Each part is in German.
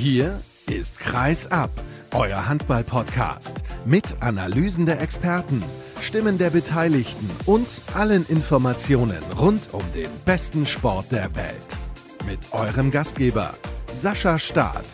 Hier ist Kreis ab, euer Handball-Podcast mit Analysen der Experten, Stimmen der Beteiligten und allen Informationen rund um den besten Sport der Welt. Mit eurem Gastgeber Sascha Staat.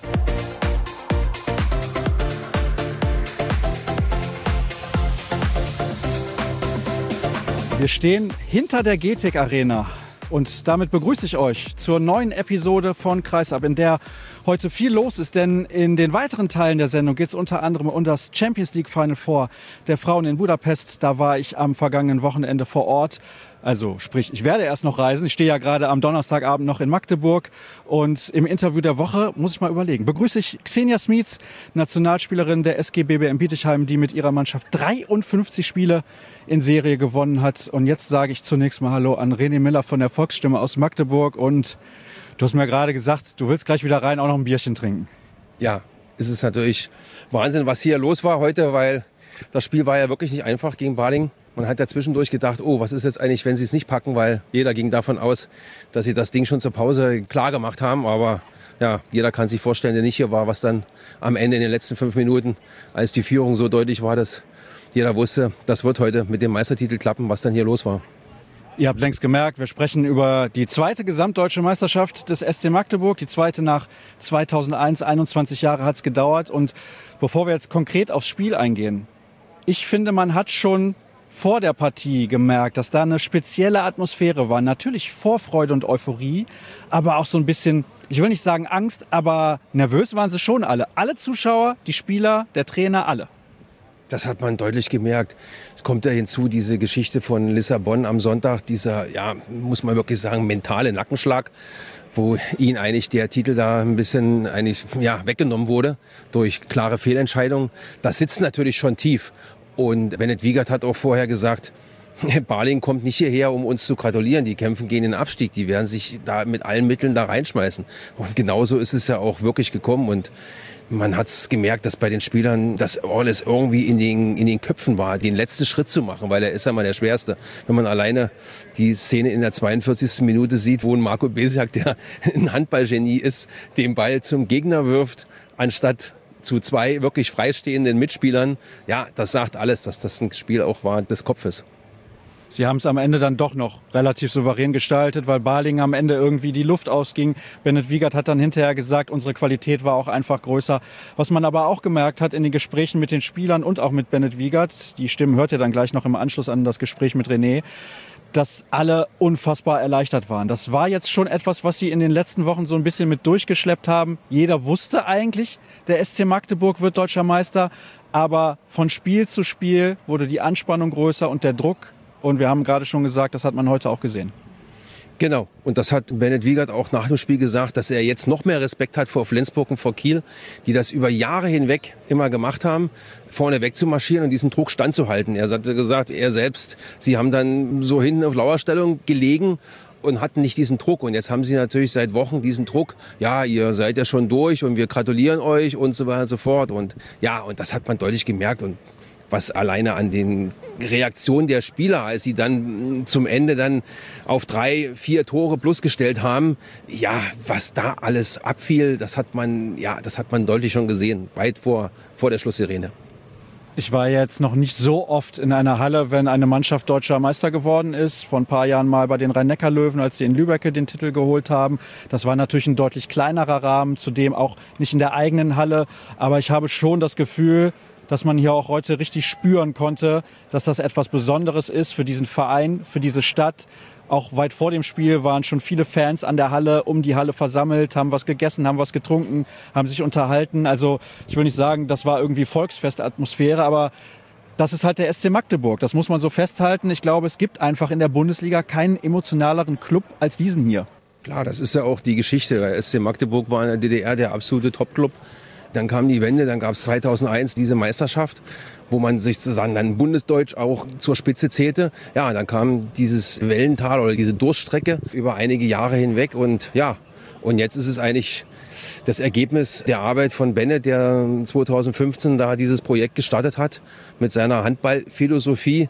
Wir stehen hinter der GTEC Arena und damit begrüße ich euch zur neuen Episode von Kreis ab, in der heute viel los ist, denn in den weiteren Teilen der Sendung geht es unter anderem um das Champions League Final Four der Frauen in Budapest. Da war ich am vergangenen Wochenende vor Ort. Also sprich, ich werde erst noch reisen. Ich stehe ja gerade am Donnerstagabend noch in Magdeburg. Und im Interview der Woche muss ich mal überlegen. Begrüße ich Xenia Smits, Nationalspielerin der SG BBM Bietigheim, die mit ihrer Mannschaft 53 Spiele in Serie gewonnen hat. Und jetzt sage ich zunächst mal Hallo an René Miller von der Volksstimme aus Magdeburg. Und du hast mir gerade gesagt, du willst gleich wieder rein auch noch ein Bierchen trinken. Ja, es ist natürlich Wahnsinn, was hier los war heute, weil das Spiel war ja wirklich nicht einfach gegen Balingen. Man hat ja zwischendurch gedacht, oh, was ist jetzt eigentlich, wenn sie es nicht packen, weil jeder ging davon aus, dass sie das Ding schon zur Pause klar gemacht haben. Aber ja, jeder kann sich vorstellen, der nicht hier war, was dann am Ende in den letzten 5 Minuten, als die Führung so deutlich war, dass jeder wusste, das wird heute mit dem Meistertitel klappen, was dann hier los war. Ihr habt längst gemerkt, wir sprechen über die zweite gesamtdeutsche Meisterschaft des SC Magdeburg. Die zweite nach 2001, 21 Jahre hat es gedauert. Und bevor wir jetzt konkret aufs Spiel eingehen, ich finde, man hat schon vor der Partie gemerkt, dass da eine spezielle Atmosphäre war. Natürlich Vorfreude und Euphorie, aber auch so ein bisschen, ich will nicht sagen Angst, aber nervös waren sie schon alle. Alle Zuschauer, die Spieler, der Trainer, alle. Das hat man deutlich gemerkt. Es kommt ja hinzu, diese Geschichte von Lissabon am Sonntag, dieser, ja, muss man wirklich sagen, mentale Nackenschlag, wo ihnen eigentlich der Titel da ein bisschen eigentlich, ja, weggenommen wurde durch klare Fehlentscheidungen. Das sitzt natürlich schon tief. Und Bennett Wiegert hat auch vorher gesagt, Balingen kommt nicht hierher, um uns zu gratulieren. Die kämpfen gegen den Abstieg. Die werden sich da mit allen Mitteln da reinschmeißen. Und genauso ist es ja auch wirklich gekommen. Und man hat es gemerkt, dass bei den Spielern das alles irgendwie in den Köpfen war, den letzten Schritt zu machen, weil er ist ja mal der schwerste. Wenn man alleine die Szene in der 42. Minute sieht, wo ein Marco Besiak, der ein Handballgenie ist, den Ball zum Gegner wirft, anstatt zu 2 wirklich freistehenden Mitspielern. Ja, das sagt alles, dass das ein Spiel auch war des Kopfes. Sie haben es am Ende dann doch noch relativ souverän gestaltet, weil Balingen am Ende irgendwie die Luft ausging. Bennett Wiegert hat dann hinterher gesagt, unsere Qualität war auch einfach größer. Was man aber auch gemerkt hat in den Gesprächen mit den Spielern und auch mit Bennett Wiegert, die Stimmen hört ihr dann gleich noch im Anschluss an das Gespräch mit René, dass alle unfassbar erleichtert waren. Das war jetzt schon etwas, was sie in den letzten Wochen so ein bisschen mit durchgeschleppt haben. Jeder wusste eigentlich, der SC Magdeburg wird deutscher Meister. Aber von Spiel zu Spiel wurde die Anspannung größer und der Druck. Und wir haben gerade schon gesagt, das hat man heute auch gesehen. Genau. Und das hat Bennett Wiegert auch nach dem Spiel gesagt, dass er jetzt noch mehr Respekt hat vor Flensburg und vor Kiel, die das über Jahre hinweg immer gemacht haben, vorne weg zu marschieren und diesem Druck standzuhalten. Er hatte gesagt, er selbst, sie haben dann so hinten auf Lauerstellung gelegen und hatten nicht diesen Druck. Und jetzt haben sie natürlich seit Wochen diesen Druck. Ja, ihr seid ja schon durch und wir gratulieren euch und so weiter und so fort. Und ja, und das hat man deutlich gemerkt. Und was alleine an den Reaktionen der Spieler, als sie dann zum Ende dann auf 3, 4 Tore plus gestellt haben, ja, was da alles abfiel, das hat man deutlich schon gesehen, weit vor der Schlusssirene. Ich war jetzt noch nicht so oft in einer Halle, wenn eine Mannschaft deutscher Meister geworden ist. Vor ein paar Jahren mal bei den Rhein-Neckar-Löwen, als sie in Lübeck den Titel geholt haben. Das war natürlich ein deutlich kleinerer Rahmen, zudem auch nicht in der eigenen Halle. Aber ich habe schon das Gefühl, dass man hier auch heute richtig spüren konnte, dass das etwas Besonderes ist für diesen Verein, für diese Stadt. Auch weit vor dem Spiel waren schon viele Fans an der Halle, um die Halle versammelt, haben was gegessen, haben was getrunken, haben sich unterhalten. Also ich will nicht sagen, das war irgendwie Volksfestatmosphäre, aber das ist halt der SC Magdeburg. Das muss man so festhalten. Ich glaube, es gibt einfach in der Bundesliga keinen emotionaleren Club als diesen hier. Klar, das ist ja auch die Geschichte. Der SC Magdeburg war in der DDR der absolute Top-Club. Dann kam die Wende, dann gab es 2001 diese Meisterschaft, wo man sich sozusagen dann bundesdeutsch auch zur Spitze zählte. Ja, dann kam dieses Wellental oder diese Durststrecke über einige Jahre hinweg und ja, und jetzt ist es eigentlich das Ergebnis der Arbeit von Bennett, der 2015 da dieses Projekt gestartet hat mit seiner Handballphilosophie.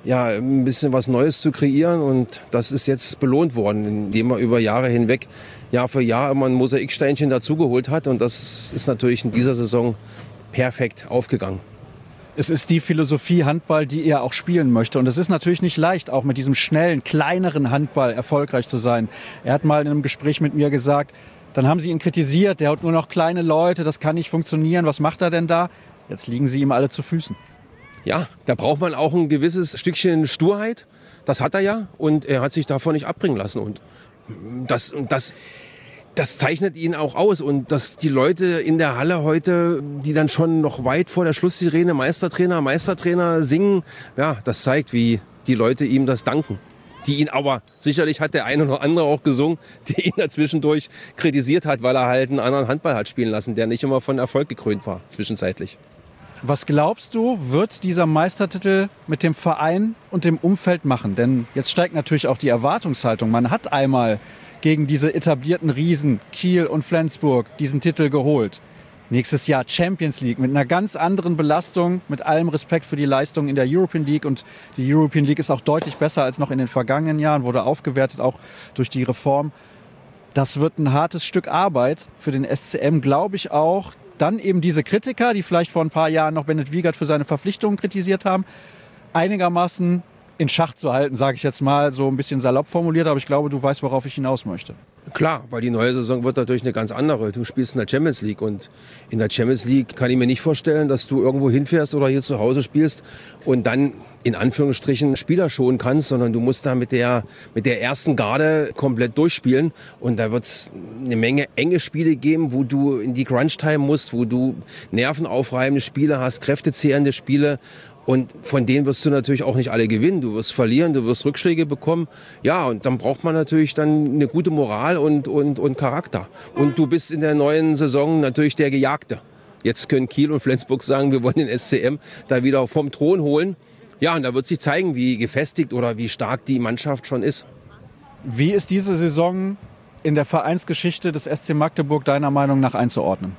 ja, ein bisschen was Neues zu kreieren. Und das ist jetzt belohnt worden, indem er über Jahre hinweg, Jahr für Jahr, immer ein Mosaiksteinchen dazugeholt hat. Und das ist natürlich in dieser Saison perfekt aufgegangen. Es ist die Philosophie Handball, die er auch spielen möchte. Und es ist natürlich nicht leicht, auch mit diesem schnellen, kleineren Handball erfolgreich zu sein. Er hat mal in einem Gespräch mit mir gesagt, dann haben sie ihn kritisiert, der hat nur noch kleine Leute, das kann nicht funktionieren. Was macht er denn da? Jetzt liegen sie ihm alle zu Füßen. Ja, da braucht man auch ein gewisses Stückchen Sturheit. Das hat er ja und er hat sich davon nicht abbringen lassen. Und das zeichnet ihn auch aus. Und dass die Leute in der Halle heute, die dann schon noch weit vor der Schlusssirene Meistertrainer singen, ja, das zeigt, wie die Leute ihm das danken. Die ihn aber, sicherlich hat der eine oder andere auch gesungen, der ihn dazwischendurch kritisiert hat, weil er halt einen anderen Handball hat spielen lassen, der nicht immer von Erfolg gekrönt war, zwischenzeitlich. Was glaubst du, wird dieser Meistertitel mit dem Verein und dem Umfeld machen? Denn jetzt steigt natürlich auch die Erwartungshaltung. Man hat einmal gegen diese etablierten Riesen Kiel und Flensburg diesen Titel geholt. Nächstes Jahr Champions League mit einer ganz anderen Belastung, mit allem Respekt für die Leistung in der European League. Und die European League ist auch deutlich besser als noch in den vergangenen Jahren, wurde aufgewertet auch durch die Reform. Das wird ein hartes Stück Arbeit für den SCM, glaube ich auch. Dann eben diese Kritiker, die vielleicht vor ein paar Jahren noch Bennett Wiegert für seine Verpflichtungen kritisiert haben, einigermaßen in Schach zu halten, sage ich jetzt mal, so ein bisschen salopp formuliert. Aber ich glaube, du weißt, worauf ich hinaus möchte. Klar, weil die neue Saison wird natürlich eine ganz andere. Du spielst in der Champions League und in der Champions League kann ich mir nicht vorstellen, dass du irgendwo hinfährst oder hier zu Hause spielst und dann in Anführungsstrichen Spieler schonen kannst, sondern du musst da mit der ersten Garde komplett durchspielen und da wird es eine Menge enge Spiele geben, wo du in die Crunch-Time musst, wo du nervenaufreibende Spiele hast, kräftezehrende Spiele. Und von denen wirst du natürlich auch nicht alle gewinnen. Du wirst verlieren, du wirst Rückschläge bekommen. Ja, und dann braucht man natürlich dann eine gute Moral und Charakter. Und du bist in der neuen Saison natürlich der Gejagte. Jetzt können Kiel und Flensburg sagen, wir wollen den SCM da wieder vom Thron holen. Ja, und da wird sich zeigen, wie gefestigt oder wie stark die Mannschaft schon ist. Wie ist diese Saison in der Vereinsgeschichte des SC Magdeburg deiner Meinung nach einzuordnen?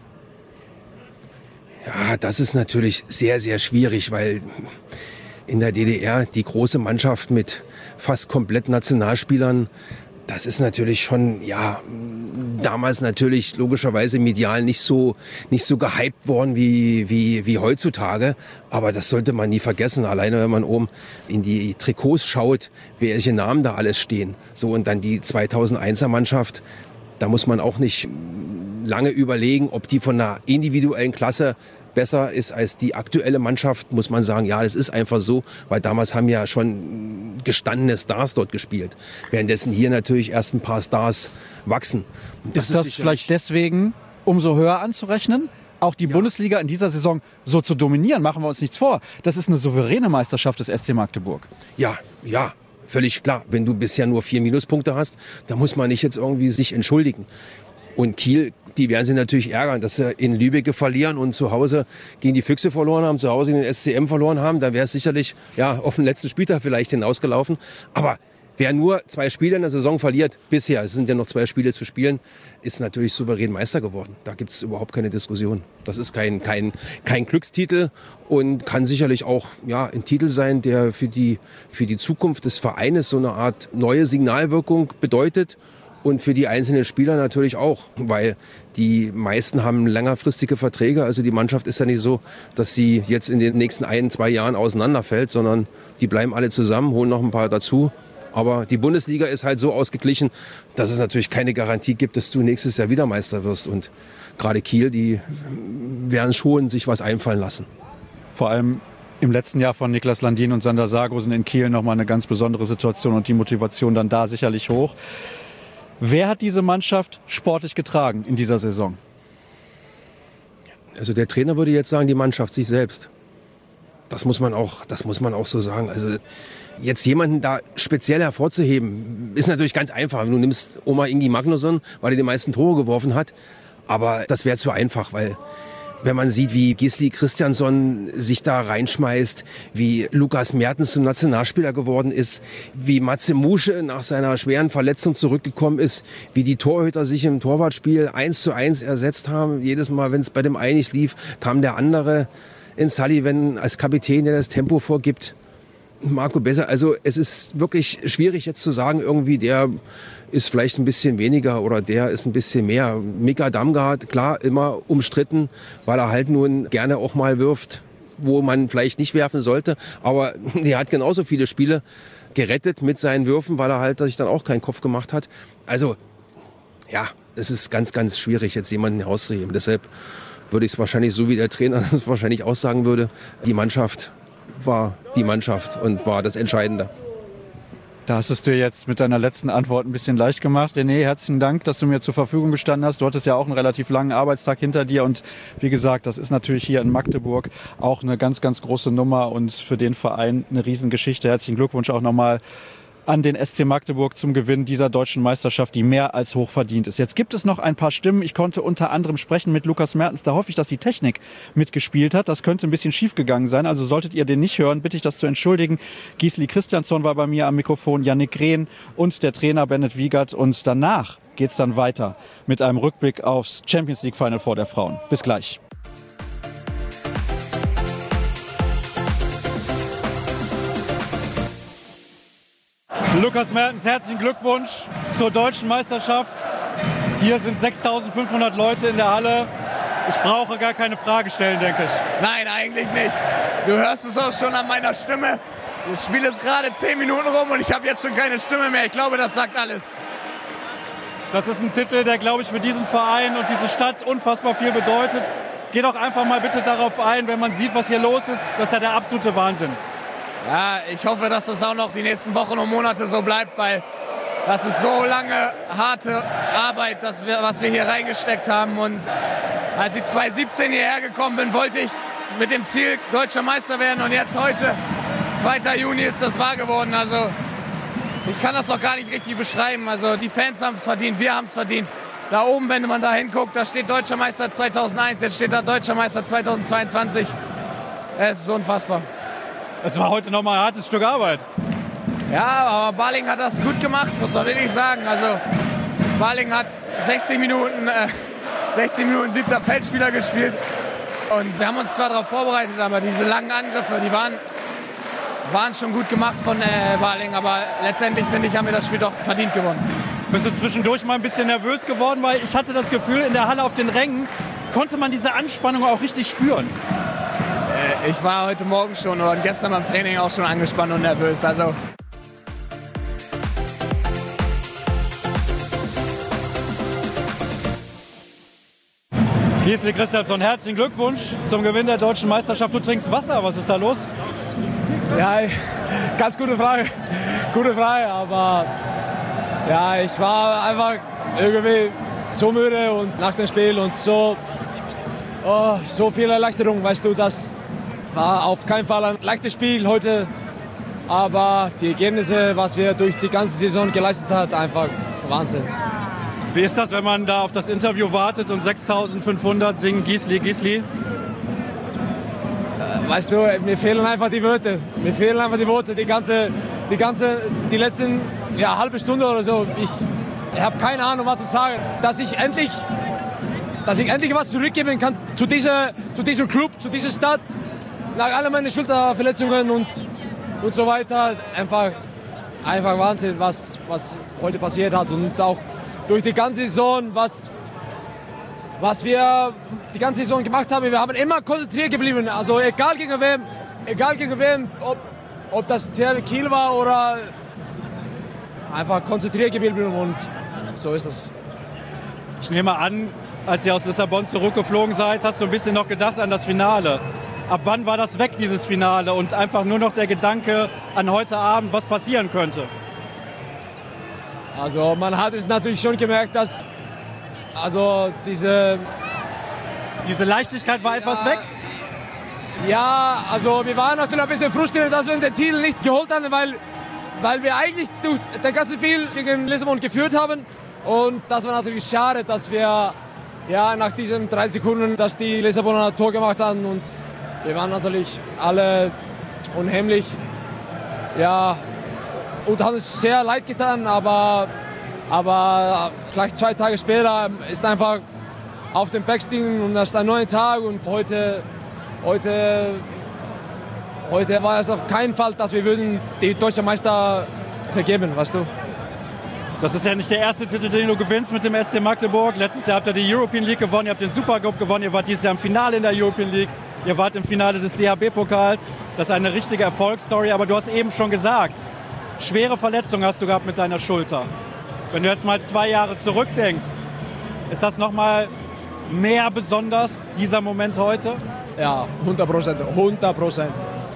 Ja, das ist natürlich sehr, sehr schwierig, weil in der DDR die große Mannschaft mit fast komplett Nationalspielern, das ist natürlich schon, ja, damals natürlich logischerweise medial nicht so gehypt worden wie heutzutage. Aber das sollte man nie vergessen. Alleine wenn man oben in die Trikots schaut, welche Namen da alles stehen. So, und dann die 2001er Mannschaft, da muss man auch nicht lange überlegen, ob die von der individuellen Klasse besser ist als die aktuelle Mannschaft, muss man sagen, ja, das ist einfach so, weil damals haben ja schon gestandene Stars dort gespielt, währenddessen hier natürlich erst ein paar Stars wachsen. Ist das vielleicht deswegen umso höher anzurechnen? Auch die Bundesliga in dieser Saison so zu dominieren, machen wir uns nichts vor. Das ist eine souveräne Meisterschaft des SC Magdeburg. Ja, völlig klar. Wenn du bisher nur 4 Minuspunkte hast, da muss man nicht jetzt irgendwie sich entschuldigen. Und Kiel, die werden sich natürlich ärgern, dass sie in Lübeck verlieren und zu Hause gegen die Füchse verloren haben, zu Hause gegen den SCM verloren haben. Da wäre es sicherlich auf den letzten Spieltag vielleicht hinausgelaufen. Aber wer nur 2 Spiele in der Saison verliert, bisher, es sind ja noch 2 Spiele zu spielen, ist natürlich souverän Meister geworden. Da gibt es überhaupt keine Diskussion. Das ist kein Glückstitel und kann sicherlich auch ein Titel sein, der für die Zukunft des Vereines so eine Art neue Signalwirkung bedeutet. Und für die einzelnen Spieler natürlich auch, weil die meisten haben längerfristige Verträge. Also die Mannschaft ist ja nicht so, dass sie jetzt in den nächsten 1-2 Jahren auseinanderfällt, sondern die bleiben alle zusammen, holen noch ein paar dazu. Aber die Bundesliga ist halt so ausgeglichen, dass es natürlich keine Garantie gibt, dass du nächstes Jahr wieder Meister wirst. Und gerade Kiel, die werden schon sich was einfallen lassen. Vor allem im letzten Jahr von Niklas Landin und Sander Sargosen in Kiel nochmal eine ganz besondere Situation und die Motivation dann da sicherlich hoch. Wer hat diese Mannschaft sportlich getragen in dieser Saison? Also der Trainer würde jetzt sagen, die Mannschaft sich selbst. Das muss man auch so sagen. Also jetzt jemanden da speziell hervorzuheben, ist natürlich ganz einfach. Du nimmst Oma Ingi Magnusson, weil er die meisten Tore geworfen hat. Aber das wäre zu einfach, weil wenn man sieht, wie Gisli Christiansson sich da reinschmeißt, wie Lukas Mertens zum Nationalspieler geworden ist, wie Matze Musche nach seiner schweren Verletzung zurückgekommen ist, wie die Torhüter sich im Torwartspiel 1:1 ersetzt haben. Jedes Mal, wenn es bei dem einen nicht lief, kam der andere in Sullivan als Kapitän, der das Tempo vorgibt. Marco Besser, also es ist wirklich schwierig jetzt zu sagen, irgendwie der ist vielleicht ein bisschen weniger oder der ist ein bisschen mehr. Mika Damgard, klar, immer umstritten, weil er halt nun gerne auch mal wirft, wo man vielleicht nicht werfen sollte. Aber er hat genauso viele Spiele gerettet mit seinen Würfen, weil er halt sich dann auch keinen Kopf gemacht hat. Also ja, es ist ganz, ganz schwierig, jetzt jemanden herauszuheben. Deshalb würde ich es wahrscheinlich, so wie der Trainer es wahrscheinlich auch sagen würde, die Mannschaft war die Mannschaft und war das Entscheidende. Da hast es dir jetzt mit deiner letzten Antwort ein bisschen leicht gemacht. René, herzlichen Dank, dass du mir zur Verfügung gestanden hast. Du hattest ja auch einen relativ langen Arbeitstag hinter dir und wie gesagt, das ist natürlich hier in Magdeburg auch eine ganz, ganz große Nummer und für den Verein eine Riesengeschichte. Herzlichen Glückwunsch auch nochmal an den SC Magdeburg zum Gewinn dieser deutschen Meisterschaft, die mehr als hochverdient ist. Jetzt gibt es noch ein paar Stimmen. Ich konnte unter anderem sprechen mit Lukas Mertens. Da hoffe ich, dass die Technik mitgespielt hat. Das könnte ein bisschen schief gegangen sein. Also solltet ihr den nicht hören, bitte ich das zu entschuldigen. Gisli Christiansson war bei mir am Mikrofon, Yannick Rehn und der Trainer Bennett Wiegert. Und danach geht es dann weiter mit einem Rückblick aufs Champions League Final Four der Frauen. Bis gleich. Lukas Mertens, herzlichen Glückwunsch zur deutschen Meisterschaft. Hier sind 6.500 Leute in der Halle. Ich brauche gar keine Frage stellen, denke ich. Nein, eigentlich nicht. Du hörst es auch schon an meiner Stimme. Das Spiel ist gerade 10 Minuten rum und ich habe jetzt schon keine Stimme mehr. Ich glaube, das sagt alles. Das ist ein Titel, der, glaube ich, für diesen Verein und diese Stadt unfassbar viel bedeutet. Geh doch einfach mal bitte darauf ein, wenn man sieht, was hier los ist. Das ist ja der absolute Wahnsinn. Ja, ich hoffe, dass das auch noch die nächsten Wochen und Monate so bleibt, weil das ist so lange harte Arbeit, was wir hier reingesteckt haben. Und als ich 2017 hierher gekommen bin, wollte ich mit dem Ziel deutscher Meister werden. Und jetzt heute, 2. Juni, ist das wahr geworden. Also ich kann das noch gar nicht richtig beschreiben. Also die Fans haben es verdient, wir haben es verdient. Da oben, wenn man da hinguckt, da steht Deutscher Meister 2001, jetzt steht da Deutscher Meister 2022. Es ist unfassbar. Es war heute nochmal ein hartes Stück Arbeit. Ja, aber Baling hat das gut gemacht, muss man wirklich sagen. Also Baling hat 60 Minuten 7. Feldspieler gespielt. Und wir haben uns zwar darauf vorbereitet, aber diese langen Angriffe, die waren schon gut gemacht von Baling. Aber letztendlich, finde ich, haben wir das Spiel doch verdient gewonnen. Bist du zwischendurch mal ein bisschen nervös geworden? Weil ich hatte das Gefühl, in der Halle auf den Rängen konnte man diese Anspannung auch richtig spüren. Ich war heute Morgen schon und gestern beim Training auch schon angespannt und nervös. Also Gisli Christiansson, herzlichen Glückwunsch zum Gewinn der deutschen Meisterschaft. Du trinkst Wasser, was ist da los? Ja, ganz gute Frage. Gute Frage, aber ja, ich war einfach irgendwie so müde und nach dem Spiel und so viel Erleichterung, weißt du, das war auf keinen Fall ein leichtes Spiel heute, aber die Ergebnisse, was wir durch die ganze Saison geleistet haben, einfach Wahnsinn. Wie ist das, wenn man da auf das Interview wartet und 6.500 singen Gisli, Gisli? Weißt du, mir fehlen einfach die Worte. Mir fehlen einfach die Worte. Die letzten halbe Stunde oder so. Ich habe keine Ahnung, was zu sagen. Dass ich endlich was zurückgeben kann zu diesem Club, zu dieser Stadt. Nach all meinen Schulterverletzungen und so weiter. Einfach Wahnsinn, was heute passiert hat. Und auch durch die ganze Saison, was wir die ganze Saison gemacht haben. Wir haben immer konzentriert geblieben. Also egal gegen wem, ob das THW Kiel war oder einfach konzentriert geblieben und so ist es. Ich nehme an, als ihr aus Lissabon zurückgeflogen seid, hast du ein bisschen noch gedacht an das Finale. Ab wann war das weg, dieses Finale? Und einfach nur noch der Gedanke an heute Abend, was passieren könnte? Also man hat es natürlich schon gemerkt, dass diese Leichtigkeit war etwas weg? Ja, also wir waren natürlich ein bisschen frustriert, dass wir den Titel nicht geholt haben, weil wir eigentlich durch das ganze Spiel gegen Lissabon geführt haben. Und das war natürlich schade, dass wir nach diesen 3 Sekunden, dass die Lissaboner ein Tor gemacht haben. Und wir waren natürlich alle unheimlich, und haben es sehr leid getan, aber gleich 2 Tage später ist einfach auf dem Backstehen und das ist ein neuer Tag und heute heute war es auf keinen Fall, dass wir würden die deutschen Meister vergeben, weißt du. Das ist ja nicht der erste Titel, den du gewinnst mit dem SC Magdeburg. Letztes Jahr habt ihr die European League gewonnen, ihr habt den Supercup gewonnen, ihr wart dieses Jahr im Finale in der European League, ihr wart im Finale des DHB-Pokals. Das ist eine richtige Erfolgsstory, aber du hast eben schon gesagt, schwere Verletzungen hast du gehabt mit deiner Schulter. Wenn du jetzt mal 2 Jahre zurückdenkst, ist das nochmal mehr besonders, dieser Moment heute? Ja, 100%, 100%.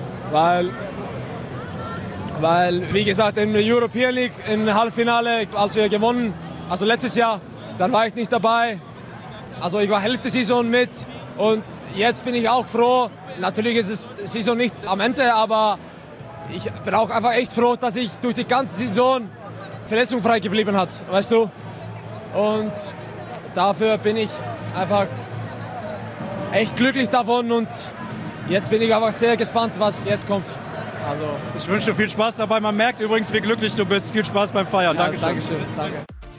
Weil, wie gesagt, in der European League, im Halbfinale, als wir gewonnen, also letztes Jahr, dann war ich nicht dabei. Also ich war Hälfte Saison mit und jetzt bin ich auch froh. Natürlich ist die Saison nicht am Ende, aber ich bin auch einfach echt froh, dass ich durch die ganze Saison verletzungsfrei geblieben hat, weißt du. Und dafür bin ich einfach echt glücklich davon und jetzt bin ich einfach sehr gespannt, was jetzt kommt. Also, ich wünsche dir viel Spaß dabei. Man merkt übrigens, wie glücklich du bist. Viel Spaß beim Feiern. Ja, Dankeschön. Dankeschön. Danke.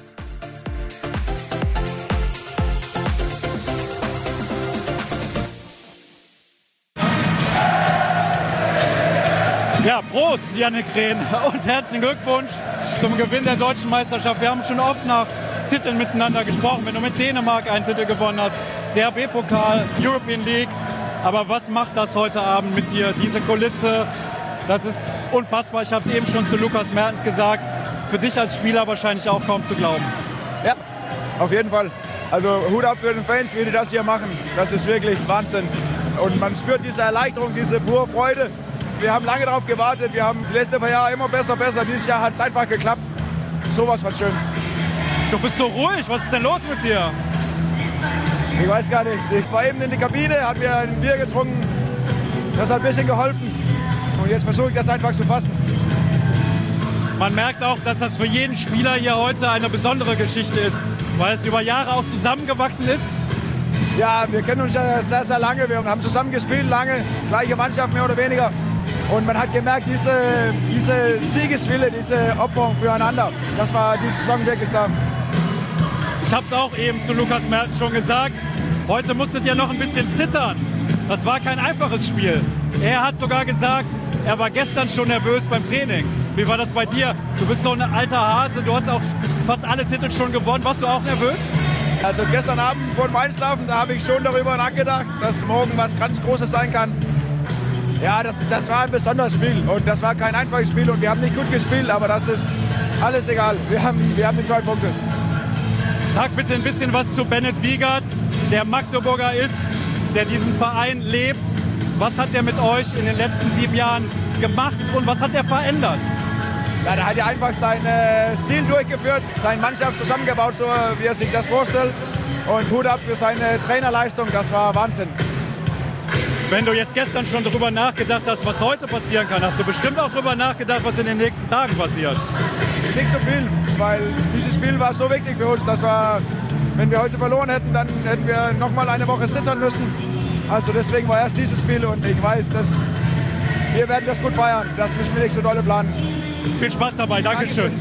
Ja, Prost, Jannik Rehn, und herzlichen Glückwunsch zum Gewinn der deutschen Meisterschaft. Wir haben schon oft nach Titeln miteinander gesprochen. Wenn du mit Dänemark einen Titel gewonnen hast, DHB-Pokal, European League. Aber was macht das heute Abend mit dir? Diese Kulisse, das ist unfassbar. Ich habe es eben schon zu Lukas Mertens gesagt. Für dich als Spieler wahrscheinlich auch kaum zu glauben. Ja, auf jeden Fall. Also Hut ab für den Fans, wie die das hier machen. Das ist wirklich Wahnsinn. Und man spürt diese Erleichterung, diese pure Freude. Wir haben lange darauf gewartet. Wir haben die letzten paar Jahre immer besser. Dieses Jahr hat es einfach geklappt. Sowas von schön. Du bist so ruhig. Was ist denn los mit dir? Ich weiß gar nicht. Ich war eben in der Kabine, habe mir ein Bier getrunken. Das hat ein bisschen geholfen. Und jetzt versuche ich das einfach zu fassen. Man merkt auch, dass das für jeden Spieler hier heute eine besondere Geschichte ist, weil es über Jahre auch zusammengewachsen ist. Ja, wir kennen uns ja sehr, sehr lange. Wir haben zusammen gespielt, lange, gleiche Mannschaft mehr oder weniger. Und man hat gemerkt, diese Siegeswille, diese Opferung füreinander, das war diese Saison wirklich da. Ich habe es auch eben zu Lukas Mertens schon gesagt. Heute musstet ihr noch ein bisschen zittern. Das war kein einfaches Spiel. Er hat sogar gesagt, er war gestern schon nervös beim Training. Wie war das bei dir? Du bist so ein alter Hase, du hast auch fast alle Titel schon gewonnen. Warst du auch nervös? Also gestern Abend vor dem Einschlafen, da habe ich schon darüber nachgedacht, dass morgen was ganz Großes sein kann. Ja, das war ein besonderes Spiel und das war kein einfaches Spiel und wir haben nicht gut gespielt, aber das ist alles egal. Wir haben die 2 Punkte. Sag bitte ein bisschen was zu Bennett Wiegert, der Magdeburger ist, der diesen Verein lebt. Was hat er mit euch in den letzten 7 Jahren gemacht und was hat er verändert? Ja, da hat er einfach seinen Stil durchgeführt, seine Mannschaft zusammengebaut, so wie er sich das vorstellt. Und Hut ab für seine Trainerleistung, das war Wahnsinn. Wenn du jetzt gestern schon darüber nachgedacht hast, was heute passieren kann, hast du bestimmt auch darüber nachgedacht, was in den nächsten Tagen passiert. Nicht so viel, weil dieses Spiel war so wichtig für uns, dass wenn wir heute verloren hätten, dann hätten wir noch mal eine Woche sitzen müssen. Also deswegen war erst dieses Spiel und ich weiß, dass wir werden das gut feiern. Das müssen wir nicht so dolle planen. Viel Spaß dabei, Dankeschön.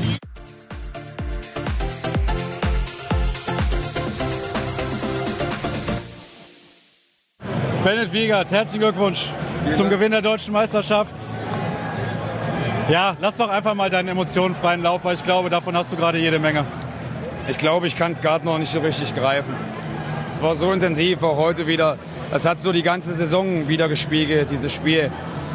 Bennett Wiegert, herzlichen Glückwunsch zum Gewinn der deutschen Meisterschaft. Ja, lass doch einfach mal deine Emotionen freien Lauf, weil ich glaube, davon hast du gerade jede Menge. Ich glaube, ich kann es gerade noch nicht so richtig greifen. Es war so intensiv, auch heute wieder. Es hat so die ganze Saison wieder gespiegelt, dieses Spiel.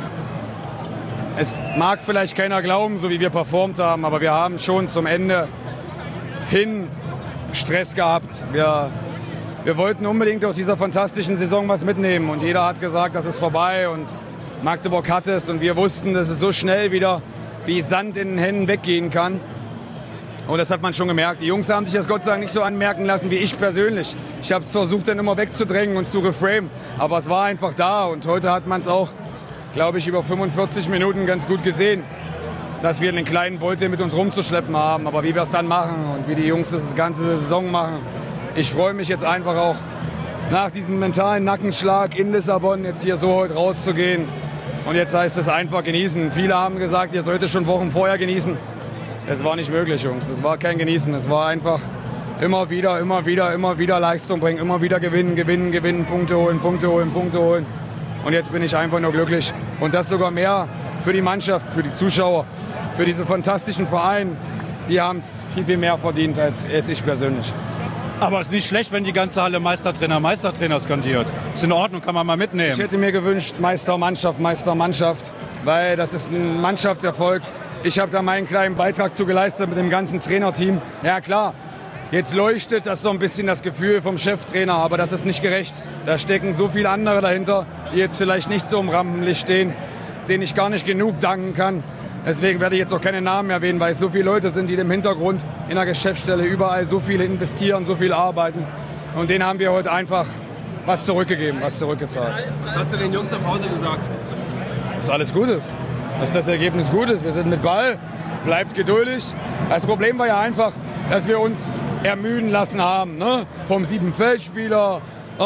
Es mag vielleicht keiner glauben, so wie wir performt haben, aber wir haben schon zum Ende hin Stress gehabt. Wir wollten unbedingt aus dieser fantastischen Saison was mitnehmen und jeder hat gesagt, das ist vorbei und Magdeburg hat es und wir wussten, dass es so schnell wieder wie Sand in den Händen weggehen kann. Und das hat man schon gemerkt. Die Jungs haben sich das Gott sei Dank nicht so anmerken lassen wie ich persönlich. Ich habe es versucht, dann immer wegzudrängen und zu reframen, aber es war einfach da und heute hat man es auch, glaube ich, über 45 Minuten ganz gut gesehen, dass wir einen kleinen Beutel mit uns rumzuschleppen haben. Aber wie wir es dann machen und wie die Jungs das ganze Saison machen, ich freue mich jetzt einfach auch nach diesem mentalen Nackenschlag in Lissabon jetzt hier so heute rauszugehen. Und jetzt heißt es einfach genießen. Viele haben gesagt, ihr solltet schon Wochen vorher genießen. Es war nicht möglich, Jungs. Es war kein Genießen. Es war einfach immer wieder Leistung bringen, immer wieder gewinnen, Punkte holen. Und jetzt bin ich einfach nur glücklich, Und das sogar mehr für die Mannschaft, für die Zuschauer, für diese fantastischen Vereine. Die haben es viel, viel mehr verdient als ich persönlich. Aber es ist nicht schlecht, wenn die ganze Halle Meistertrainer, Meistertrainer skandiert. Ist in Ordnung, kann man mal mitnehmen. Ich hätte mir gewünscht, Meistermannschaft, Meistermannschaft, weil das ist ein Mannschaftserfolg. Ich habe da meinen kleinen Beitrag zu geleistet mit dem ganzen Trainerteam. Ja klar, jetzt leuchtet das so ein bisschen das Gefühl vom Cheftrainer, aber das ist nicht gerecht. Da stecken so viele andere dahinter, die jetzt vielleicht nicht so im Rampenlicht stehen, denen ich gar nicht genug danken kann. Deswegen werde ich jetzt auch keine Namen erwähnen, weil es so viele Leute sind, die im Hintergrund in der Geschäftsstelle überall so viel investieren, so viel arbeiten. Und denen haben wir heute einfach was zurückgegeben, was zurückgezahlt. Was hast du den Jungs nach Hause gesagt? Dass alles gut ist, dass das Ergebnis gut ist. Wir sind mit Ball, bleibt geduldig. Das Problem war ja einfach, dass wir uns ermüden lassen haben, ne? Vom 7-Feldspieler,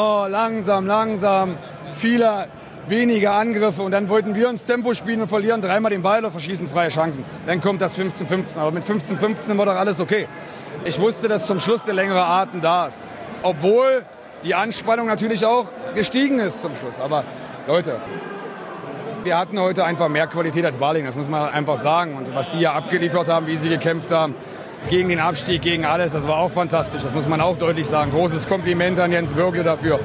langsam, viele wenige Angriffe und dann wollten wir uns Tempo spielen und verlieren dreimal den Ball oder verschießen freie Chancen. Dann kommt das 15-15, aber mit 15-15 war doch alles okay. Ich wusste, dass zum Schluss der längere Atem da ist. Obwohl die Anspannung natürlich auch gestiegen ist zum Schluss. Aber Leute, wir hatten heute einfach mehr Qualität als Balingen, das muss man einfach sagen. Und was die ja abgeliefert haben, wie sie gekämpft haben, gegen den Abstieg, gegen alles, das war auch fantastisch. Das muss man auch deutlich sagen. Großes Kompliment an Jens Bürgle dafür.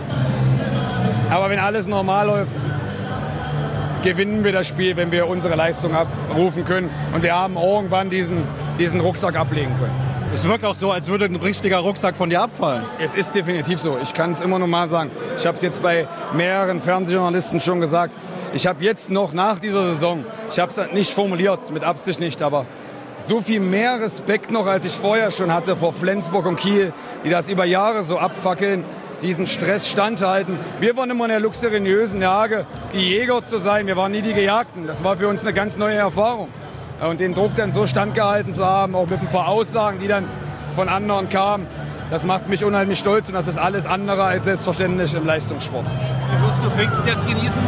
Aber wenn alles normal läuft, gewinnen wir das Spiel, wenn wir unsere Leistung abrufen können. Und wir haben irgendwann diesen Rucksack ablegen können. Es wirkt auch so, als würde ein richtiger Rucksack von dir abfallen. Es ist definitiv so. Ich kann es immer noch mal sagen. Ich habe es jetzt bei mehreren Fernsehjournalisten schon gesagt. Ich habe jetzt noch nach dieser Saison, ich habe es nicht formuliert, mit Absicht nicht, aber so viel mehr Respekt noch, als ich vorher schon hatte vor Flensburg und Kiel, die das über Jahre so abfackeln, diesen Stress standhalten. Wir waren immer in der luxuriösen Lage, die Jäger zu sein. Wir waren nie die Gejagten. Das war für uns eine ganz neue Erfahrung. Und den Druck dann so standgehalten zu haben, auch mit ein paar Aussagen, die dann von anderen kamen, das macht mich unheimlich stolz. Und das ist alles andere als selbstverständlich im Leistungssport. Du Pfingsten jetzt genießen?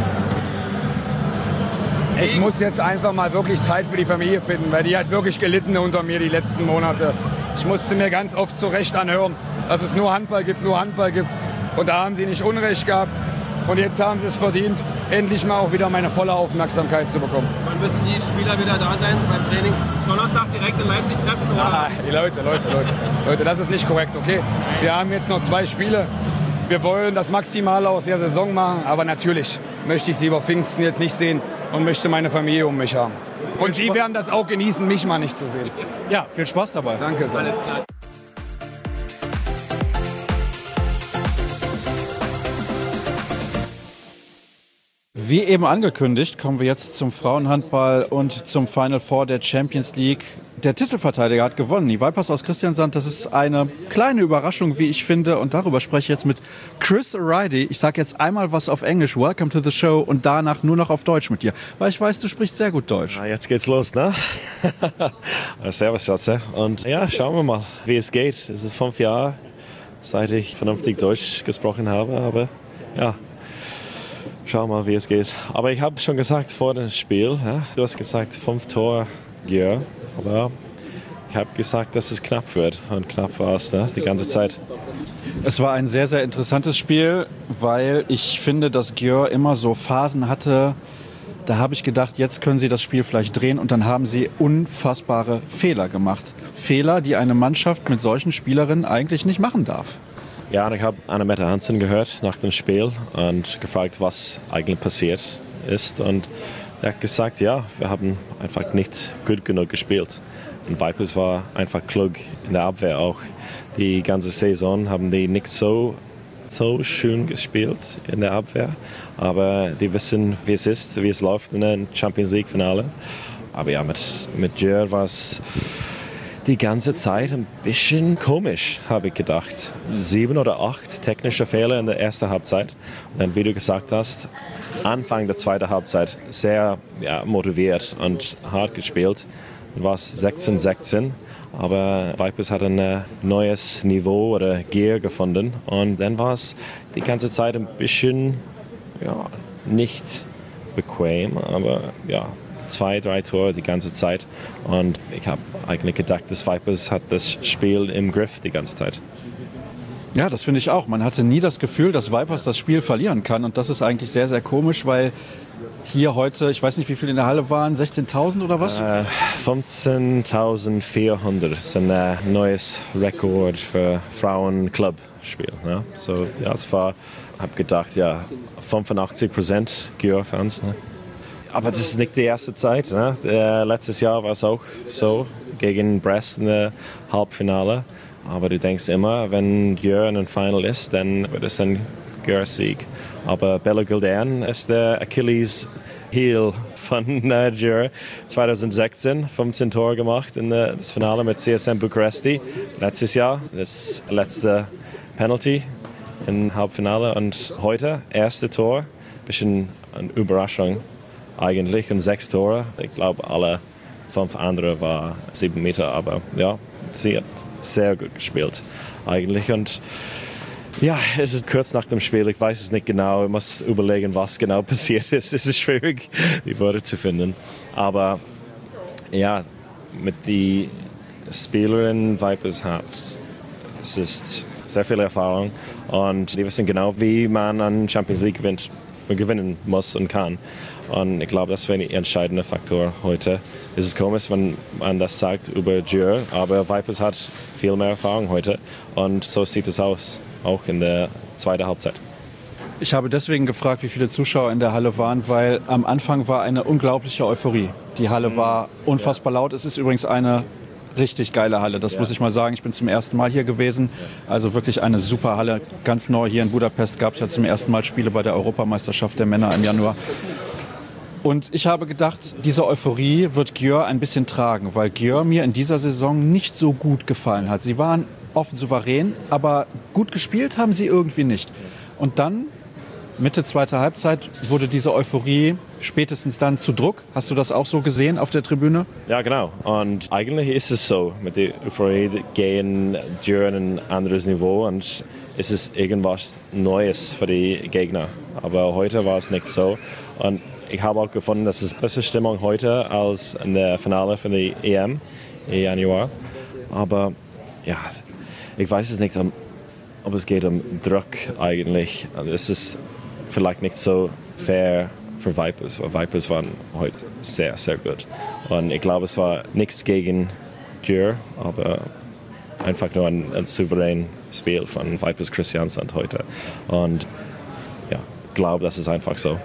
Ich muss jetzt einfach mal wirklich Zeit für die Familie finden, weil die hat wirklich gelitten unter mir die letzten Monate. Ich musste mir ganz oft zu Recht anhören, dass es nur Handball gibt. Und da haben sie nicht Unrecht gehabt. Und jetzt haben sie es verdient, endlich mal auch wieder meine volle Aufmerksamkeit zu bekommen. Wann müssen die Spieler wieder da sein beim Training? Donnerstag direkt in Leipzig treffen? Oder? Leute, das ist nicht korrekt, okay? Wir haben jetzt noch 2 Spiele. Wir wollen das Maximale aus der Saison machen. Aber natürlich möchte ich sie über Pfingsten jetzt nicht sehen und möchte meine Familie um mich haben. Und sie werden das auch genießen, mich mal nicht zu sehen. Ja, viel Spaß dabei. Danke sehr. Alles klar. Wie eben angekündigt, kommen wir jetzt zum Frauenhandball und zum Final Four der Champions League. Der Titelverteidiger hat gewonnen, die Vipers aus Kristiansand. Das ist eine kleine Überraschung, wie ich finde. Und darüber spreche ich jetzt mit Chris O'Reilly. Ich sage jetzt einmal was auf Englisch, Welcome to the Show, und danach nur noch auf Deutsch mit dir. Weil ich weiß, du sprichst sehr gut Deutsch. Na, jetzt geht's los, ne? Servus, Schatze. Und ja, schauen wir mal, wie es geht. Es ist 5 Jahre, seit ich vernünftig Deutsch gesprochen habe. Aber ja, schauen wir mal, wie es geht. Aber ich habe schon gesagt vor dem Spiel, ja, du hast gesagt 5 Tore, ja. Aber ich habe gesagt, dass es knapp wird. Und knapp war es, ne? Die ganze Zeit. Es war ein sehr, sehr interessantes Spiel, weil ich finde, dass Győr immer so Phasen hatte. Da habe ich gedacht, jetzt können sie das Spiel vielleicht drehen. Und dann haben sie unfassbare Fehler gemacht. Fehler, die eine Mannschaft mit solchen Spielerinnen eigentlich nicht machen darf. Ja, und ich habe Anne-Mette Hansen gehört nach dem Spiel und gefragt, was eigentlich passiert ist. Und er hat gesagt, ja, wir haben einfach nicht gut genug gespielt. Und Vipers war einfach klug in der Abwehr auch. Die ganze Saison haben die nicht so schön gespielt in der Abwehr. Aber die wissen, wie es ist, wie es läuft in der Champions League Finale. Aber ja, mit Győr war es die ganze Zeit ein bisschen komisch, habe ich gedacht. 7 oder 8 technische Fehler in der ersten Halbzeit. Und dann, wie du gesagt hast, Anfang der zweiten Halbzeit sehr motiviert und hart gespielt. Dann war es 16-16. Aber Vipers hat ein neues Niveau oder Gear gefunden. Und dann war es die ganze Zeit ein bisschen nicht bequem, aber ja, 2, 3 Tore die ganze Zeit. Und ich habe eigentlich gedacht, das Vipers hat das Spiel im Griff die ganze Zeit. Ja, das finde ich auch. Man hatte nie das Gefühl, dass Vipers das Spiel verlieren kann. Und das ist eigentlich sehr, sehr komisch, weil hier heute, ich weiß nicht, wie viele in der Halle waren, 16.000 oder was? 15.400. Das ist ein neues Rekord für Frauenclub-Spiel. Ne? So, ja, es war, habe gedacht, ja, 85% Györ-Fans. Ne? Aber das ist nicht die erste Zeit. Ne? Letztes Jahr war es auch so, gegen Brest in der Halbfinale. Aber du denkst immer, wenn Györ in einem Final ist, dann wird es ein Györ-Sieg. Aber Bella Gulden ist der Achilles-Heel von Györ. 2016 15 Tore gemacht in das Finale mit CSM Bukaresti. Letztes Jahr das letzte Penalty im Halbfinale. Und heute erste Tor. Bisschen eine Überraschung eigentlich. Und 6 Tore. Ich glaube, alle 5 andere waren 7 Meter. Aber ja, sie hat sehr gut gespielt eigentlich. Und ja, es ist kurz nach dem Spiel, ich weiß es nicht genau, ich muss überlegen, was genau passiert ist. Es ist schwierig, die Worte zu finden. Aber ja, mit den Spielerinnen Vipers hat, es ist sehr viel Erfahrung und die wissen genau, wie man an Champions League gewinnen muss und kann. Und ich glaube, das wäre ein entscheidender Faktor heute. Es ist komisch, wenn man das sagt über Györ, aber Vipers hat viel mehr Erfahrung heute und so sieht es aus, auch in der zweiten Halbzeit. Ich habe deswegen gefragt, wie viele Zuschauer in der Halle waren, weil am Anfang war eine unglaubliche Euphorie. Die Halle war unfassbar laut. Es ist übrigens eine richtig geile Halle, das muss ich mal sagen. Ich bin zum ersten Mal hier gewesen, also wirklich eine super Halle. Ganz neu hier in Budapest gab es ja zum ersten Mal Spiele bei der Europameisterschaft der Männer im Januar. Und ich habe gedacht, diese Euphorie wird Györ ein bisschen tragen, weil Györ mir in dieser Saison nicht so gut gefallen hat. Sie waren oft souverän, aber gut gespielt haben sie irgendwie nicht. Und dann, Mitte zweiter Halbzeit, wurde diese Euphorie spätestens dann zu Druck. Hast du das auch so gesehen auf der Tribüne? Ja, genau. Und eigentlich ist es so, mit der Euphorie gehen Györ ein anderes Niveau und es ist irgendwas Neues für die Gegner. Aber heute war es nicht so. Und ich habe auch gefunden, dass es bessere Stimmung heute als in der Finale für die EM im Januar. Aber ja, ich weiß es nicht, ob es geht um Druck eigentlich. Es ist vielleicht nicht so fair für Vipers, weil Vipers waren heute sehr, sehr gut. Und ich glaube, es war nichts gegen Györ, aber einfach nur ein souveränes Spiel von Vipers Kristiansand heute. Und ja, ich glaube, das ist einfach so.